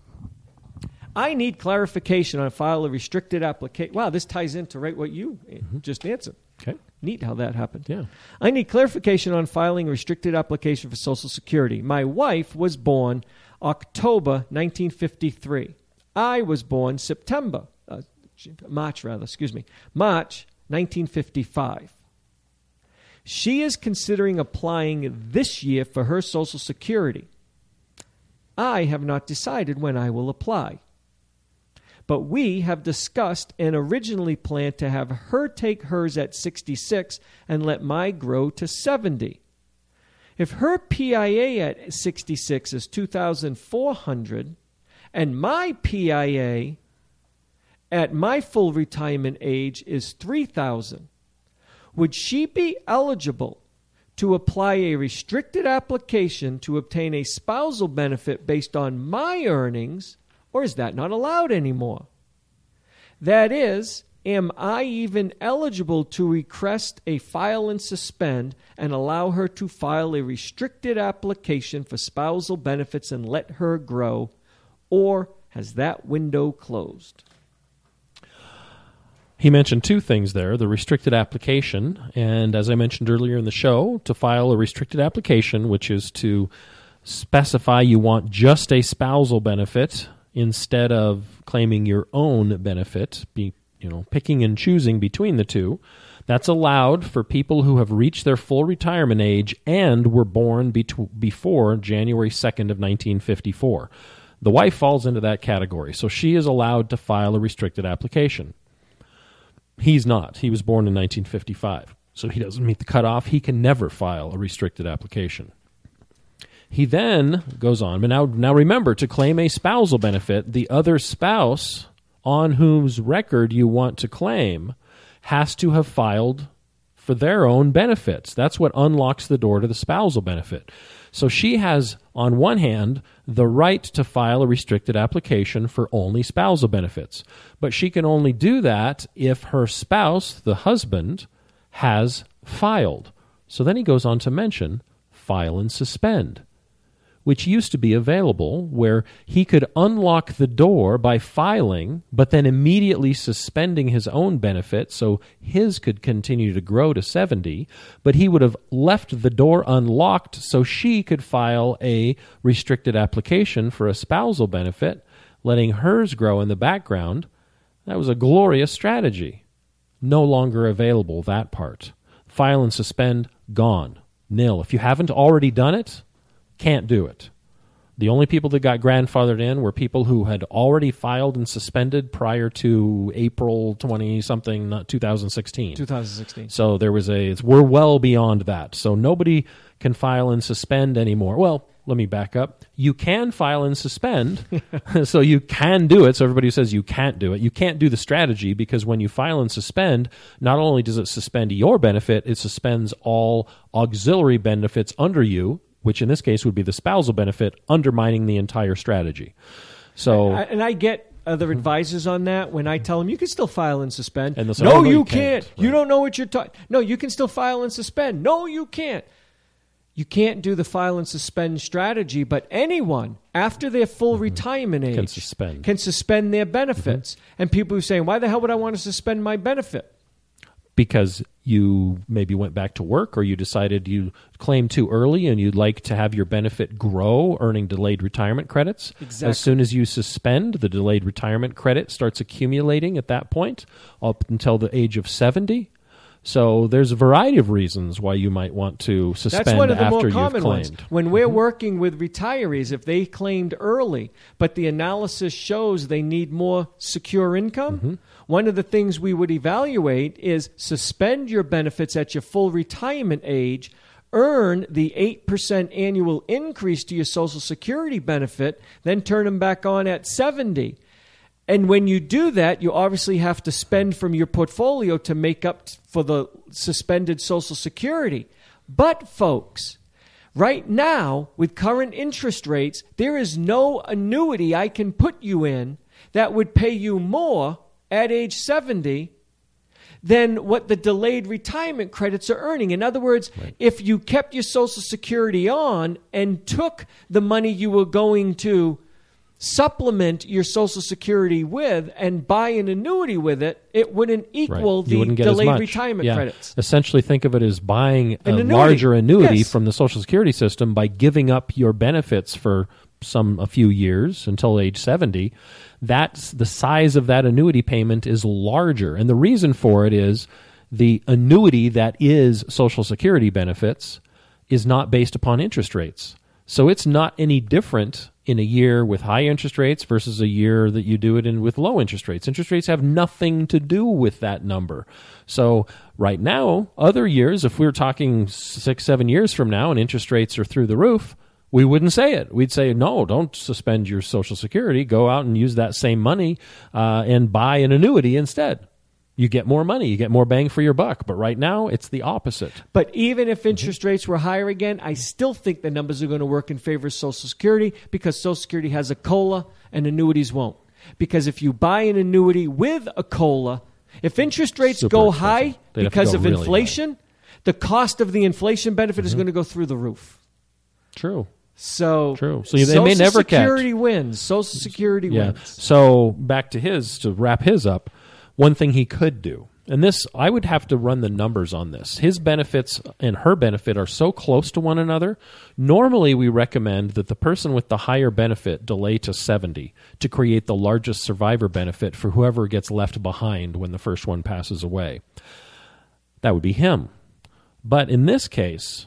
I need clarification on file a restricted application. Wow, this ties into right what you mm-hmm. just answered. Okay. Neat how that happened. Yeah. I need clarification on filing a restricted application for Social Security. My wife was born October nineteen fifty-three. I was born September, uh, March rather, excuse me, March nineteen fifty-five. She is considering applying this year for her Social Security. I have not decided when I will apply. But we have discussed and originally planned to have her take hers at sixty-six and let my grow to seventy. If her P I A at sixty-six is two thousand four hundred dollars and my P I A at my full retirement age is three thousand dollars, would she be eligible to apply a restricted application to obtain a spousal benefit based on my earnings? Or is that not allowed anymore? That is, am I even eligible to request a file and suspend and allow her to file a restricted application for spousal benefits and let her grow? Or has that window closed? He mentioned two things there, the restricted application, and as I mentioned earlier in the show, to file a restricted application, which is to specify you want just a spousal benefit instead of claiming your own benefit, be, you know, picking and choosing between the two. That's allowed for people who have reached their full retirement age and were born bet- before January second of nineteen fifty-four. The wife falls into that category, so she is allowed to file a restricted application. He's not. He was born in nineteen fifty-five, so he doesn't meet the cutoff. He can never file a restricted application. He then goes on, but now, now remember, to claim a spousal benefit, the other spouse on whose record you want to claim has to have filed for their own benefits. That's what unlocks the door to the spousal benefit. So she has, on one hand, the right to file a restricted application for only spousal benefits. But she can only do that if her spouse, the husband, has filed. So then he goes on to mention file and suspend, which used to be available, where he could unlock the door by filing, but then immediately suspending his own benefit so his could continue to grow to seventy, but he would have left the door unlocked so she could file a restricted application for a spousal benefit, letting hers grow in the background. That was a glorious strategy. No longer available, that part. File and suspend, gone. Nil. If you haven't already done it, can't do it. The only people that got grandfathered in were people who had already filed and suspended prior to April twenty-something, not two thousand sixteen. twenty sixteen. So there was a, it's, we're well beyond that. So nobody can file and suspend anymore. Well, let me back up. You can file and suspend, so you can do it. So everybody who says you can't do it, you can't do the strategy, because when you file and suspend, not only does it suspend your benefit, it suspends all auxiliary benefits under you, which in this case would be the spousal benefit, undermining the entire strategy. So, I, and I get other advisors on that when I tell them you can still file and suspend. And they'll say, no, oh, no, you you can't. can't. You Right. don't know what you're talking. No, you can still file and suspend. No, you can't. You can't do the file and suspend strategy, but anyone after their full mm-hmm. retirement age can suspend, can suspend their benefits. Mm-hmm. And people who are saying, why the hell would I want to suspend my benefit? Because you maybe went back to work, or you decided you claimed too early and you'd like to have your benefit grow, earning delayed retirement credits. Exactly. As soon as you suspend, the delayed retirement credit starts accumulating at that point up until the age of seventy. So there's a variety of reasons why you might want to suspend That's one of the after more you've common claimed. ones. When we're Mm-hmm. working with retirees, if they claimed early, but the analysis shows they need more secure income, mm-hmm. one of the things we would evaluate is suspend your benefits at your full retirement age, earn the eight percent annual increase to your Social Security benefit, then turn them back on at seventy. And when you do that, you obviously have to spend from your portfolio to make up for the suspended Social Security. But, folks, right now, with current interest rates, there is no annuity I can put you in that would pay you more at age seventy than what the delayed retirement credits are earning. In other words, right. if you kept your Social Security on and took the money you were going to supplement your Social Security with and buy an annuity with it, it wouldn't equal right. the delayed retirement yeah. credits. Essentially, think of it as buying An a annuity. larger annuity Yes. from the Social Security system by giving up your benefits for some a few years until age seventy. That's the size of that annuity payment is larger, and the reason for it is the annuity that is Social Security benefits is not based upon interest rates. So it's not any different in a year with high interest rates versus a year that you do it in with low interest rates. Interest rates have nothing to do with that number. So right now, other years, if we were talking six, seven years from now and interest rates are through the roof, we wouldn't say it. We'd say, no, don't suspend your Social Security. Go out and use that same money uh, and buy an annuity instead. You get more money. You get more bang for your buck. But right now, it's the opposite. But even if interest rates were higher again, I still think the numbers are going to work in favor of Social Security because Social Security has a COLA and annuities won't. Because if you buy an annuity with a COLA, if interest rates Super go expensive. high They'd have to because go of really inflation, the cost of the inflation benefit mm-hmm. is going to go through the roof. True. So, True. So they Social may never Security catch. wins. Social Security yeah. wins. So back to his, to wrap his up, one thing he could do, and this, I would have to run the numbers on this. His benefits and her benefit are so close to one another. Normally, we recommend that the person with the higher benefit delay to seventy to create the largest survivor benefit for whoever gets left behind when the first one passes away. That would be him. But in this case,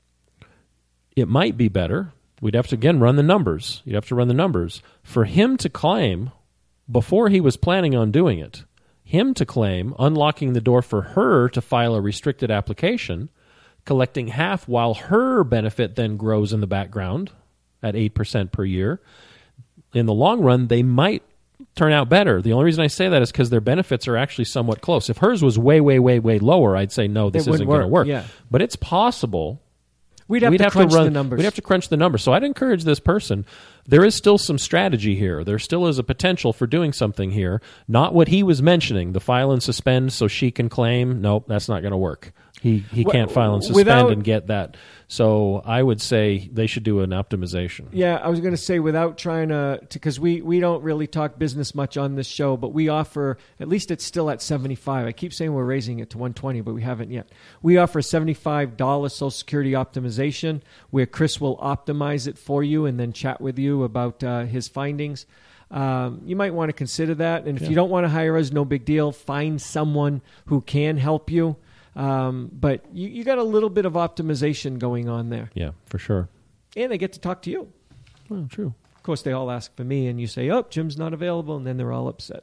it might be better. We'd have to, again, run the numbers. You'd have to run the numbers. For him to claim, before he was planning on doing it, him to claim, unlocking the door for her to file a restricted application, collecting half while her benefit then grows in the background at eight percent per year. In the long run, they might turn out better. The only reason I say that is because their benefits are actually somewhat close. If hers was way, way, way, way lower, I'd say, no, this It isn't wouldn't going to work, work. yeah. But it's possible. We'd have We'd to have crunch to run, the numbers. We'd have to crunch the numbers. So I'd encourage this person. There is still some strategy here. There still is a potential for doing something here. Not what he was mentioning, the file and suspend so she can claim. Nope, that's not going to work. He he Well, can't file and suspend without- and get that. So I would say they should do an optimization. Yeah, I was going to say without trying to, because we, we don't really talk business much on this show, but we offer, at least it's still at seventy-five. I keep saying we're raising it to one twenty, but we haven't yet. We offer seventy-five dollars Social Security optimization where Chris will optimize it for you and then chat with you about uh, his findings. Um, you might want to consider that. And if Yeah. you don't want to hire us, no big deal. Find someone who can help you. Um, but you, you got a little bit of optimization going on there. Yeah, for sure. And they get to talk to you. Well, true. Of course, they all ask for me, and you say, oh, Jim's not available, and then they're all upset.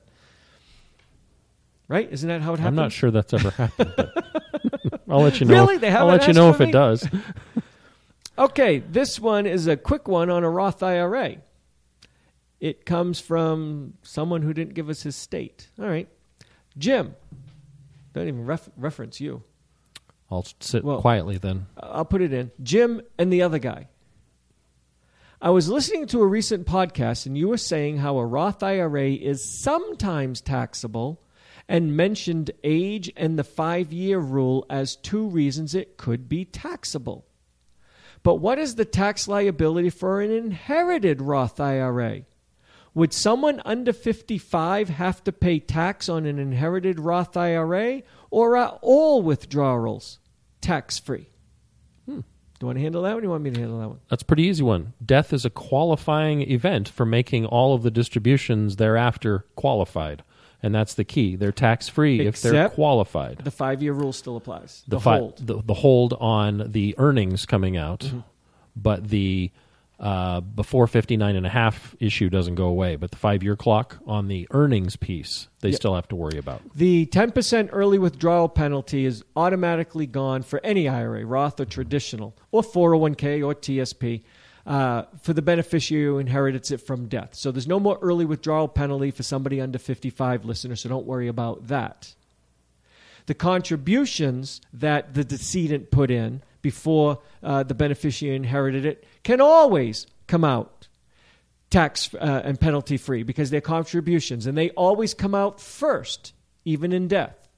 Right? Isn't that how it happens? I'm not sure that's ever happened. But I'll let you know. Really? They I'll haven't let you asked know for if me? it does. Okay, this one is a quick one on a Roth I R A. It comes from someone who didn't give us his state. All right. Jim, don't even ref- reference you. I'll sit Well- quietly then. I'll put it in. Jim and the other guy. I was listening to a recent podcast, and you were saying how a Roth I R A is sometimes taxable and mentioned age and the five-year rule as two reasons it could be taxable. But what is the tax liability for an inherited Roth I R A? Would someone under fifty-five have to pay tax on an inherited Roth I R A, or are all withdrawals tax-free? Hmm. Do you want to handle that one, or do you want me to handle that one? That's a pretty easy one. Death is a qualifying event for making all of the distributions thereafter qualified. And that's the key. They're tax-free if they're Except qualified. The five-year rule still applies. The, The, fi- hold. the, the hold on the earnings coming out, Mm-hmm. but the uh, before fifty-nine and a half issue doesn't go away. But the five-year clock on the earnings piece, they Yep. still have to worry about. The ten percent early withdrawal penalty is automatically gone for any I R A, Roth or traditional, or four oh one k or T S P, uh, for the beneficiary who inherits it from death. So there's no more early withdrawal penalty for somebody under fifty-five, listeners, so don't worry about that. The contributions that the decedent put in before uh, the beneficiary inherited it can always come out tax uh, and penalty free because they're contributions, and they always come out first, even in death.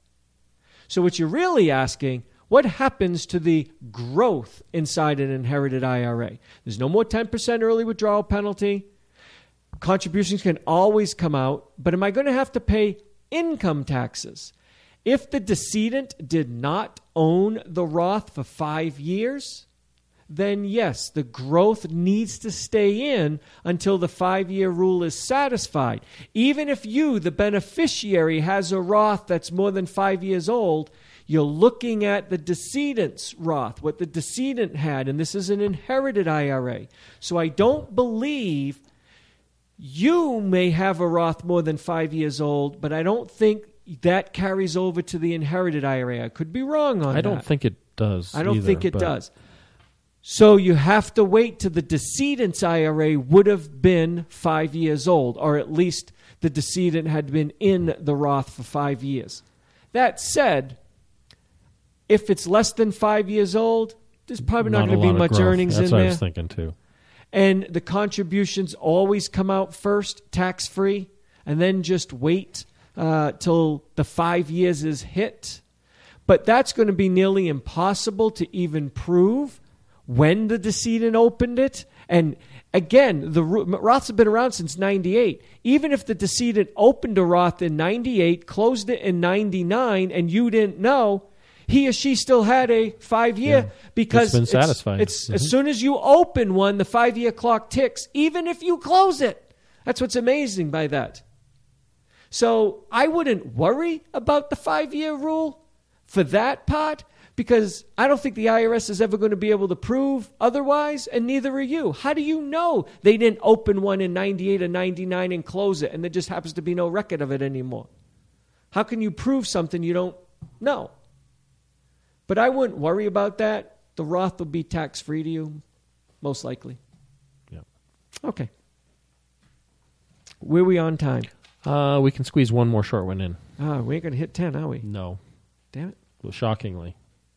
So what you're really asking, what happens to the growth inside an inherited I R A? There's no more ten percent early withdrawal penalty. Contributions can always come out, but am I going to have to pay income taxes? If the decedent did not own the Roth for five years, then yes, the growth needs to stay in until the five-year rule is satisfied. Even if you, the beneficiary, has a Roth that's more than five years old, you're looking at the decedent's Roth, what the decedent had, and this is an inherited I R A. So I don't believe you may have a Roth more than five years old, but I don't think that carries over to the inherited I R A. I could be wrong on that. I don't think it does. I don't either, think it but does. So you have to wait till the decedent's I R A would have been five years old, or at least the decedent had been in the Roth for five years. That said, if it's less than five years old, there's probably not, Not a going to be lot of much growth. earnings That's in what there. I was thinking too. And the contributions always come out first, tax-free, and then just wait uh, till the five years is hit. But that's going to be nearly impossible to even prove when the decedent opened it And again, the Roths have been around since ninety-eight. Even if the decedent opened a Roth in ninety-eight, closed it in ninety-nine, and you didn't know, he or she still had a five-year Yeah. because It's been satisfied. It's, Mm-hmm. as soon as you open one, the five-year clock ticks, even if you close it. That's what's amazing by that. So I wouldn't worry about the five-year rule for that part, because I don't think the I R S is ever going to be able to prove otherwise, and neither are you. How do you know they didn't open one in ninety-eight or ninety-nine and close it, and there just happens to be no record of it anymore? How can you prove something you don't know? But I wouldn't worry about that. The Roth will be tax-free to you, most likely. Yeah. Okay. Where are we on time? Uh, we can squeeze one more short one in. Ah, we ain't going to hit ten, are we? No. Damn it. Well, shockingly.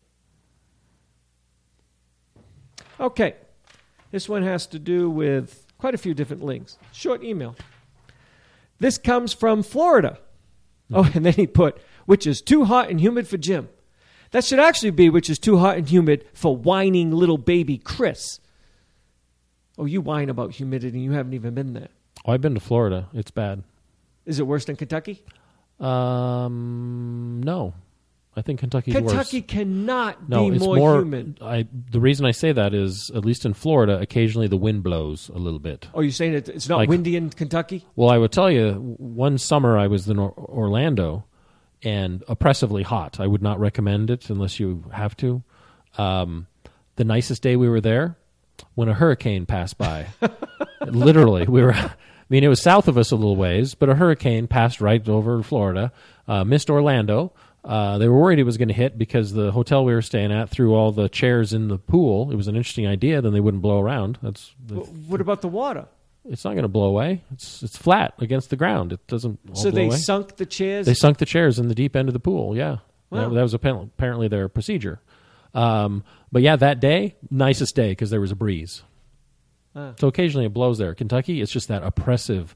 Okay. This one has to do with quite a few different links. Short email. This comes from Florida. Mm-hmm. Oh, and then he put, which is too hot and humid for Jim. That should actually be, which is too hot and humid for whining little baby Chris. Oh, you whine about humidity and you haven't even been there. Oh, I've been to Florida. It's bad. Is it worse than Kentucky? Um, no. I think Kentucky's worse. Kentucky cannot No, be it's more, more humid. I, the reason I say that is, at least in Florida, occasionally the wind blows a little bit. Oh, you're saying it, it's not Like- windy in Kentucky? Well, I would tell you, one summer I was in or- Orlando, and oppressively hot. I would not recommend it unless you have to. Um, the nicest day we were there, when a hurricane passed by. Literally, we were... I mean, it was south of us a little ways, but a hurricane passed right over Florida, uh, missed Orlando. Uh, they were worried it was going to hit because the hotel we were staying at threw all the chairs in the pool. It was an interesting idea. Then they wouldn't blow around. That's the, What about the water? It's not going to blow away. It's it's flat against the ground. It doesn't all So blow they away. sunk the chairs? They sunk the chairs in the deep end of the pool. Yeah, Wow. that, that was apparently, apparently their procedure. Um, but yeah, that day, nicest day because there was a breeze. Ah. So occasionally it blows there. Kentucky, it's just that oppressive.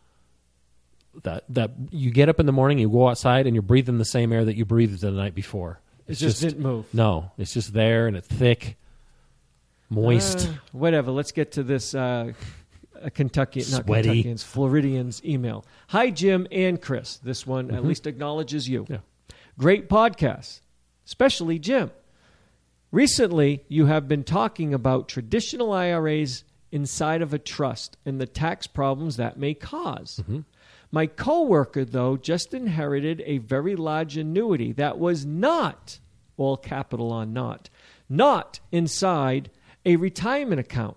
That that you get up in the morning, you go outside, and you're breathing the same air that you breathed the night before. It just didn't move. No, it's just there and it's thick, moist. Uh, whatever. Let's get to this uh, uh, Kentucky, not Sweaty. Kentuckians, Floridians email. Hi, Jim and Chris. This one at Mhm. least acknowledges you. Yeah. Great podcast, especially Jim. Recently, you have been talking about traditional I R As inside of a trust and the tax problems that may cause. Mm-hmm. My coworker, though, just inherited a very large annuity that was not, all capital on not, not inside a retirement account.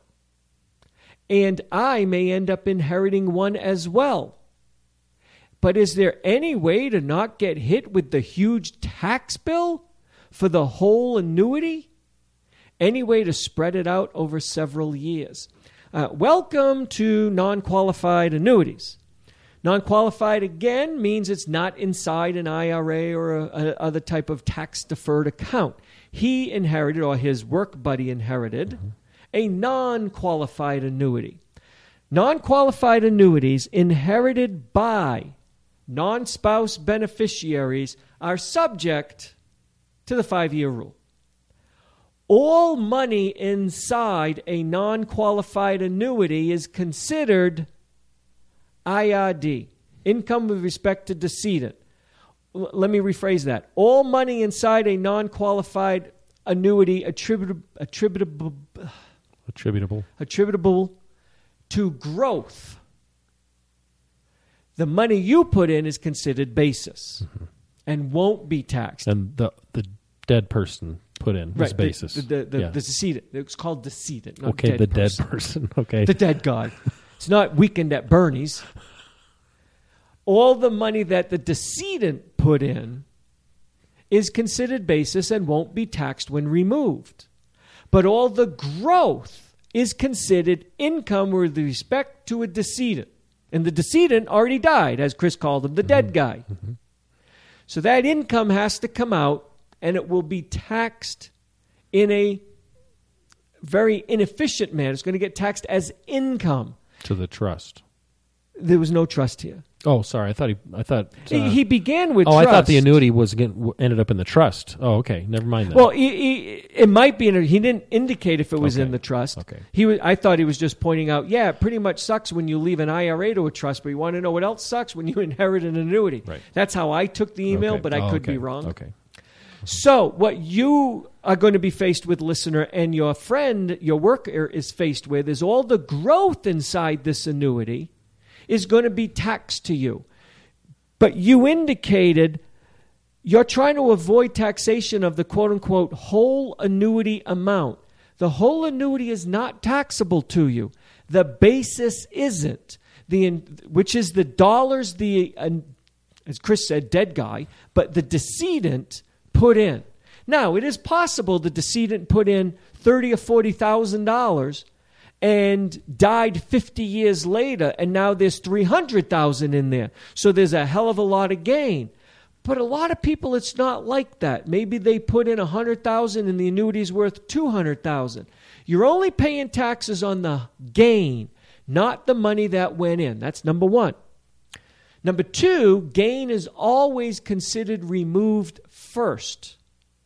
And I may end up inheriting one as well. But is there any way to not get hit with the huge tax bill for the whole annuity? Any way to spread it out over several years? Uh, welcome to non-qualified annuities. Non-qualified, again, means it's not inside an I R A or a, a other type of tax-deferred account. He inherited, or his work buddy inherited, mm-hmm. a non-qualified annuity. Non-qualified annuities inherited by non-spouse beneficiaries are subject to the five-year rule. All money inside a non-qualified annuity is considered I R D, income with respect to decedent. L- let me rephrase that. All money inside a non-qualified annuity attributable, attributable, Attributable. attributable to growth. The money you put in is considered basis mm-hmm. and won't be taxed. And the the dead person put in right, is basis. The, the, the, yeah. the decedent. It's called decedent, not okay, dead the person. dead person. Okay. The dead guy. It's not Weekend at Bernie's. All the money that the decedent put in is considered basis and won't be taxed when removed. But all the growth is considered income with respect to a decedent. And the decedent already died, as Chris called him, the mm-hmm. dead guy. Mm-hmm. So that income has to come out, and it will be taxed in a very inefficient manner. It's going to get taxed as income. To the trust. There was no trust here. Oh, sorry. I thought he. I thought uh, he, he began with. Oh, trust. I thought the annuity was getting, ended up in the trust. Oh, okay. Never mind that. Well, he, he, it might be in. A, he didn't indicate if it was Okay. in the trust. Okay. He was. I thought he was just pointing out. Yeah, it pretty much sucks when you leave an I R A to a trust, but you want to know what else sucks when you inherit an annuity. Right. That's how I took the email, Okay. but I Oh, could okay. be wrong. Okay. So, what you are going to be faced with, listener, and your friend, your worker, is faced with, is all the growth inside this annuity is going to be taxed to you. But you indicated you're trying to avoid taxation of the quote-unquote whole annuity amount. The whole annuity is not taxable to you. The basis isn't, the which is the dollars the, uh, as Chris said, dead guy, but the decedent put in. Now, it is possible the decedent put in thirty or forty thousand dollars and died fifty years later, and now there's three hundred thousand in there. So there's a hell of a lot of gain. But a lot of people, it's not like that. Maybe they put in one hundred thousand and the annuity is worth two hundred thousand. You're only paying taxes on the gain, not the money that went in. That's number one. Number two, gain is always considered removed first.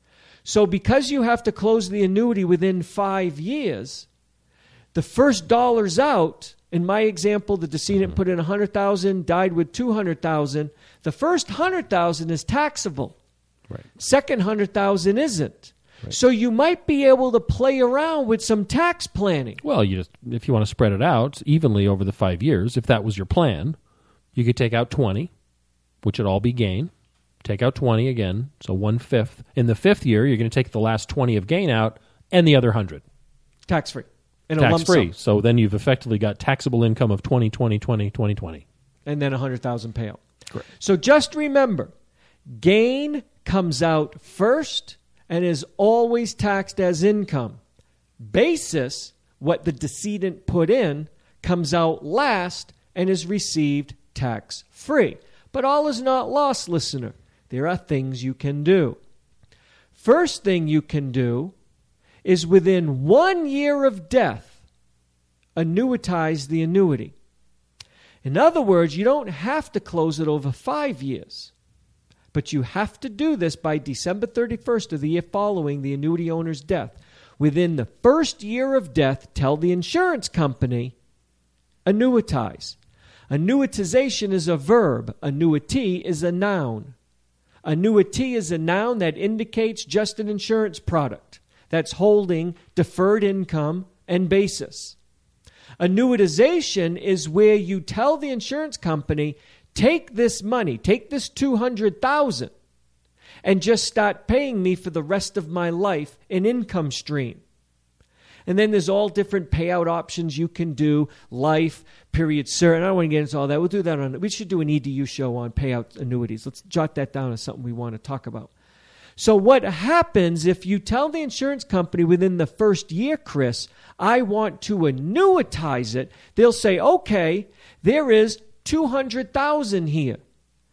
So because you have to close the annuity within five years, the first dollar's out. In my example, the decedent mm-hmm. put in one hundred thousand dollars, died with two hundred thousand dollars. The first one hundred thousand dollars is taxable. Right. Second one hundred thousand dollars isn't. Right. So you might be able to play around with some tax planning. Well, you just if you want to spread it out evenly over the five years, if that was your plan, you could take out twenty, which would all be gain. Take out twenty again, so one-fifth. In the fifth year, you're going to take the last twenty of gain out and the other one hundred. Tax-free. In a lump Tax-free. sum. So then you've effectively got taxable income of twenty, twenty, twenty, twenty, twenty. And then one hundred thousand dollars payout. Correct. So just remember, gain comes out first and is always taxed as income. Basis, what the decedent put in, comes out last and is received tax-free. But all is not lost, listener. There are things you can do. First thing you can do is within one year of death, annuitize the annuity. In other words, you don't have to close it over five years, but you have to do this by December thirty-first of the year following the annuity owner's death. Within the first year of death, tell the insurance company, annuitize. Annuitization is a verb. Annuity is a noun. Annuity is a noun that indicates just an insurance product that's holding deferred income and basis. Annuitization is where you tell the insurance company, take this money, take this two hundred thousand dollars, and just start paying me for the rest of my life an income stream. And then there's all different payout options you can do, life, period, certain. I don't want to get into all that. We'll do that on, we should do an E D U show on payout annuities. Let's jot that down as something we want to talk about. So what happens if you tell the insurance company within the first year, Chris, I want to annuitize it, they'll say, okay, there is two hundred thousand dollars here.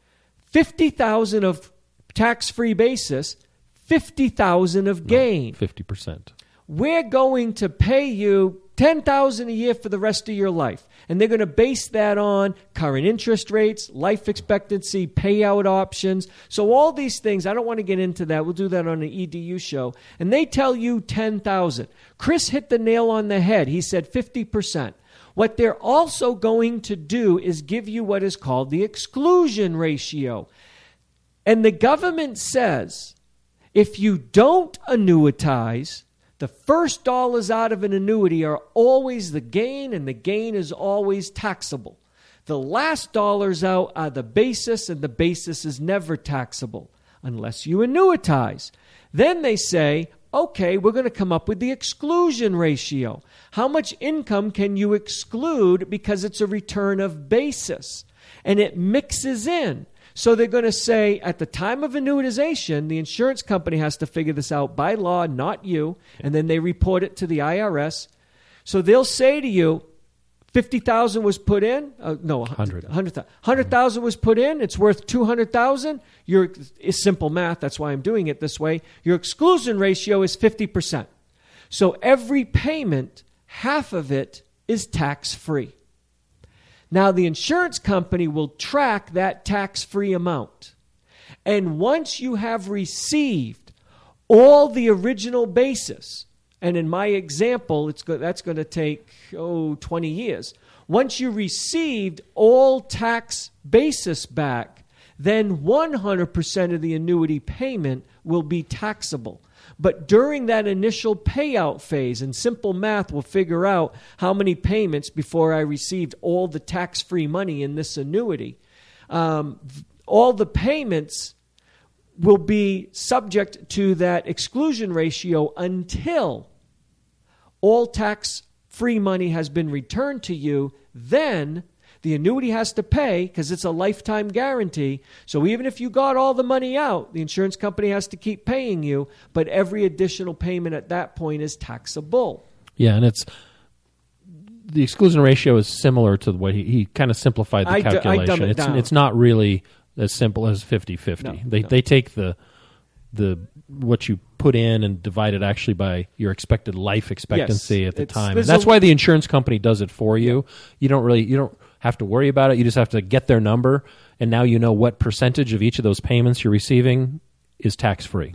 fifty thousand dollars of tax-free basis, fifty thousand dollars of gain. No, fifty percent. We're going to pay you ten thousand dollars a year for the rest of your life. And they're going to base that on current interest rates, life expectancy, payout options. So all these things, I don't want to get into that. We'll do that on an E D U show. And they tell you ten thousand dollars. Chris hit the nail on the head. He said fifty percent. What they're also going to do is give you what is called the exclusion ratio. And the government says if you don't annuitize, the first dollars out of an annuity are always the gain, and the gain is always taxable. The last dollars out are the basis, and the basis is never taxable unless you annuitize. Then they say, okay, we're going to come up with the exclusion ratio. How much income can you exclude because it's a return of basis? And it mixes in. So they're going to say at the time of annuitization, the insurance company has to figure this out by law, not you, and then they report it to the I R S. So they'll say to you, fifty thousand dollars was put in. Uh, no, one hundred thousand dollars. one hundred thousand dollars was put in. It's worth two hundred thousand dollars. Your, it's simple math. That's why I'm doing it this way. Your exclusion ratio is fifty percent. So every payment, half of it is tax-free. Now, the insurance company will track that tax-free amount. And once you have received all the original basis, and in my example, it's go- that's going to take, oh, twenty years. Once you received all tax basis back, then one hundred percent of the annuity payment will be taxable. But during that initial payout phase, and simple math will figure out how many payments before I received all the tax-free money in this annuity, um, all the payments will be subject to that exclusion ratio until all tax-free money has been returned to you. Then the annuity has to pay because it's a lifetime guarantee. So even if you got all the money out, the insurance company has to keep paying you, but every additional payment at that point is taxable. Yeah, and it's the exclusion ratio is similar to the way he, he kind of simplified the I d- I calculation. dumb it it's down. it's not really as simple as fifty-fifty. No, they no. they take the the what you put in and divide it actually by your expected life expectancy Yes, at the it's- time. And there's that's a- why the insurance company does it for you. You don't really you don't have to worry about it. You just have to get their number, and now you know what percentage of each of those payments you're receiving is tax-free.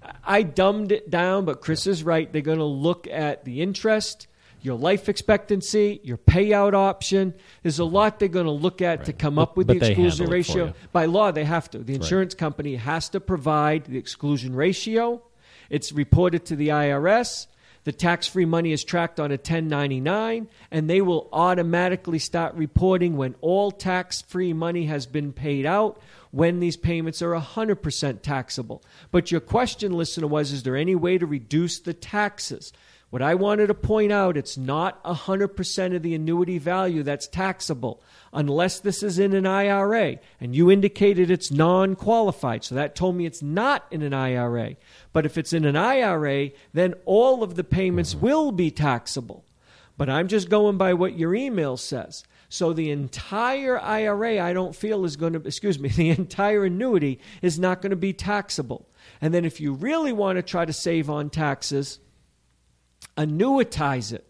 I dumbed it down, but Chris is right. They're going to look at the interest, your life expectancy, your payout option. There's a lot they're going to look at to come up with But the they exclusion handle it for ratio. you. By law, they have to. The insurance company has to provide the exclusion ratio. It's reported to the I R S. The tax-free money is tracked on a ten ninety-nine, and they will automatically start reporting when all tax-free money has been paid out, when these payments are one hundred percent taxable. But your question, listener, was, is there any way to reduce the taxes? What I wanted to point out, it's not one hundred percent of the annuity value that's taxable unless this is in an I R A. And you indicated it's non-qualified, so that told me it's not in an I R A. But if it's in an I R A, then all of the payments will be taxable. But I'm just going by what your email says. So the entire I R A, I don't feel is going to, excuse me, the entire annuity is not going to be taxable. And then if you really want to try to save on taxes, annuitize it.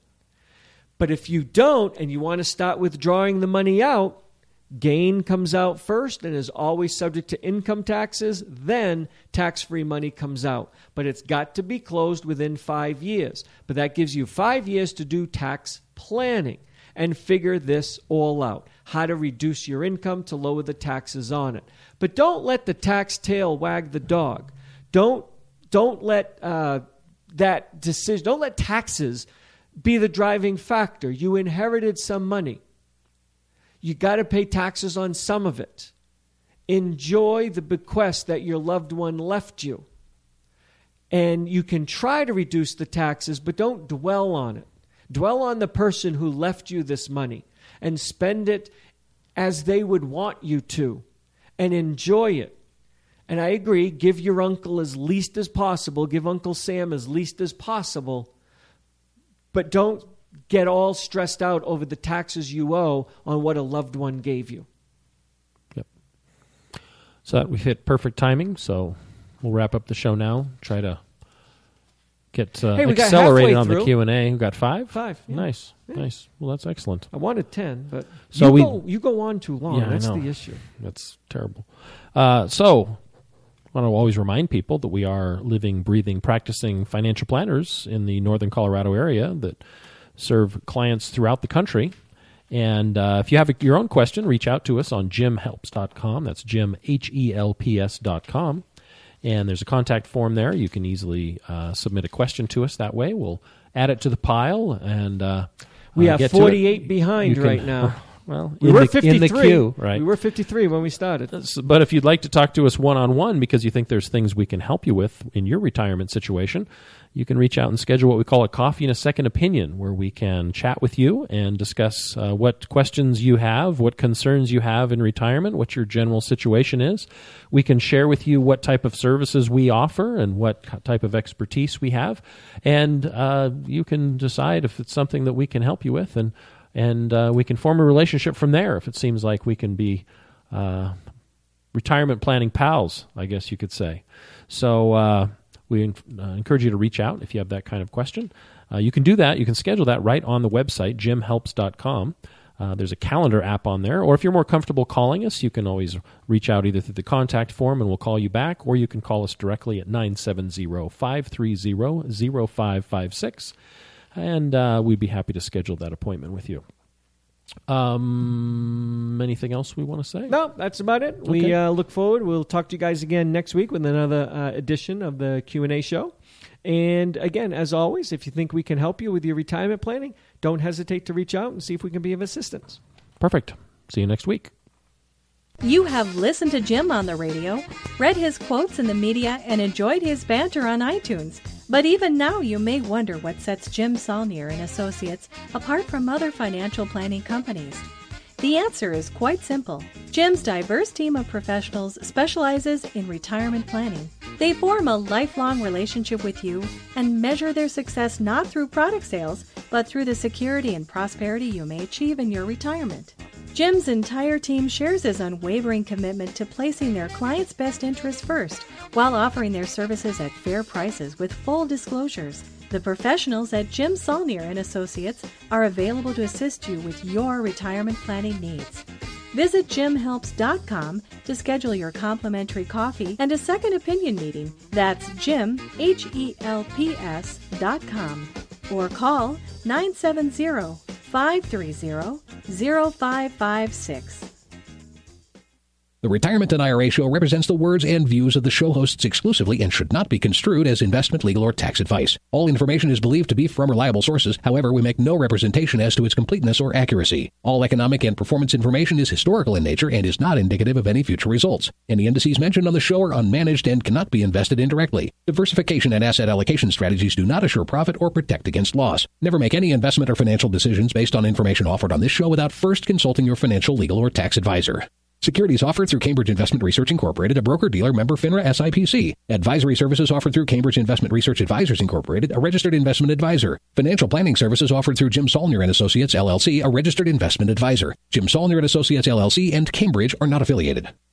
But if you don't and you want to start withdrawing the money out, gain comes out first and is always subject to income taxes, then tax-free money comes out. But it's got to be closed within five years. But that gives you five years to do tax planning and figure this all out, how to reduce your income to lower the taxes on it. But don't let the tax tail wag the dog. Don't, don't let uh, that decision, don't let taxes be the driving factor. You inherited some money. You got to pay taxes on some of it. Enjoy the bequest that your loved one left you. And you can try to reduce the taxes, but don't dwell on it. Dwell on the person who left you this money and spend it as they would want you to and enjoy it. And I agree, give your uncle as least as possible. Give Uncle Sam as least as possible. But don't get all stressed out over the taxes you owe on what a loved one gave you. Yep. So that we've hit perfect timing, so we'll wrap up the show now. Try to get uh, Hey, we got accelerated halfway on the through. Q and A. We got five? Five, yeah. Nice, Yeah. nice. Well, that's excellent. I wanted ten, but So you, we- go, you go on too long. Yeah, I That's know. the issue. That's terrible. Uh, so I want to always remind people that we are living, breathing, practicing financial planners in the northern Colorado area that serve clients throughout the country. And uh, if you have a, your own question, reach out to us on jim helps dot com. That's Jim, H E L P S dot com. And there's a contact form there. You can easily uh, submit a question to us that way. We'll add it to the pile. And uh, We uh, have get to it. forty-eight behind You can- right now. Well, We in were the, fifty-three. in the queue, right? We were fifty-three when we started. S- But if you'd like to talk to us one-on-one because you think there's things we can help you with in your retirement situation, you can reach out and schedule what we call a coffee and a second opinion, where we can chat with you and discuss uh, what questions you have, what concerns you have in retirement, what your general situation is. We can share with you what type of services we offer and what c- type of expertise we have, and uh, you can decide if it's something that we can help you with, and and uh, we can form a relationship from there if it seems like we can be uh, retirement planning pals, I guess you could say. So uh, we uh, encourage you to reach out if you have that kind of question. Uh, you can do that. You can schedule that right on the website, jim helps dot com. Uh, there's a calendar app on there. Or if you're more comfortable calling us, you can always reach out either through the contact form and we'll call you back, or you can call us directly at nine seven zero, five three zero, zero five five six. And uh, we'd be happy to schedule that appointment with you. Um, anything else we want to say? No, that's about it. Okay. We uh, look forward. We'll talk to you guys again next week with another uh, edition of the Q and A show. And again, as always, if you think we can help you with your retirement planning, don't hesitate to reach out and see if we can be of assistance. Perfect. See you next week. You have listened to Jim on the radio, read his quotes in the media, and enjoyed his banter on iTunes. But even now, you may wonder what sets Jim Saulnier and Associates apart from other financial planning companies. The answer is quite simple. Jim's diverse team of professionals specializes in retirement planning. They form a lifelong relationship with you and measure their success not through product sales, but through the security and prosperity you may achieve in your retirement. Jim's entire team shares his unwavering commitment to placing their clients' best interests first, while offering their services at fair prices with full disclosures. The professionals at Jim Saulnier and Associates are available to assist you with your retirement planning needs. Visit jim helps dot com to schedule your complimentary coffee and a second opinion meeting. That's Jim, H E L P S dot com. Or call nine seven zero, five three zero, zero five five six. The Retirement and I R A Show represents the words and views of the show hosts exclusively and should not be construed as investment, legal, or tax advice. All information is believed to be from reliable sources. However, we make no representation as to its completeness or accuracy. All economic and performance information is historical in nature and is not indicative of any future results. Any indices mentioned on the show are unmanaged and cannot be invested indirectly. Diversification and asset allocation strategies do not assure profit or protect against loss. Never make any investment or financial decisions based on information offered on this show without first consulting your financial, legal, or tax advisor. Securities offered through Cambridge Investment Research Incorporated, a broker-dealer member FINRA S I P C. Advisory services offered through Cambridge Investment Research Advisors Incorporated, a registered investment advisor. Financial planning services offered through Jim Saulnier and Associates, L L C, a registered investment advisor. Jim Saulnier and Associates, L L C, and Cambridge are not affiliated.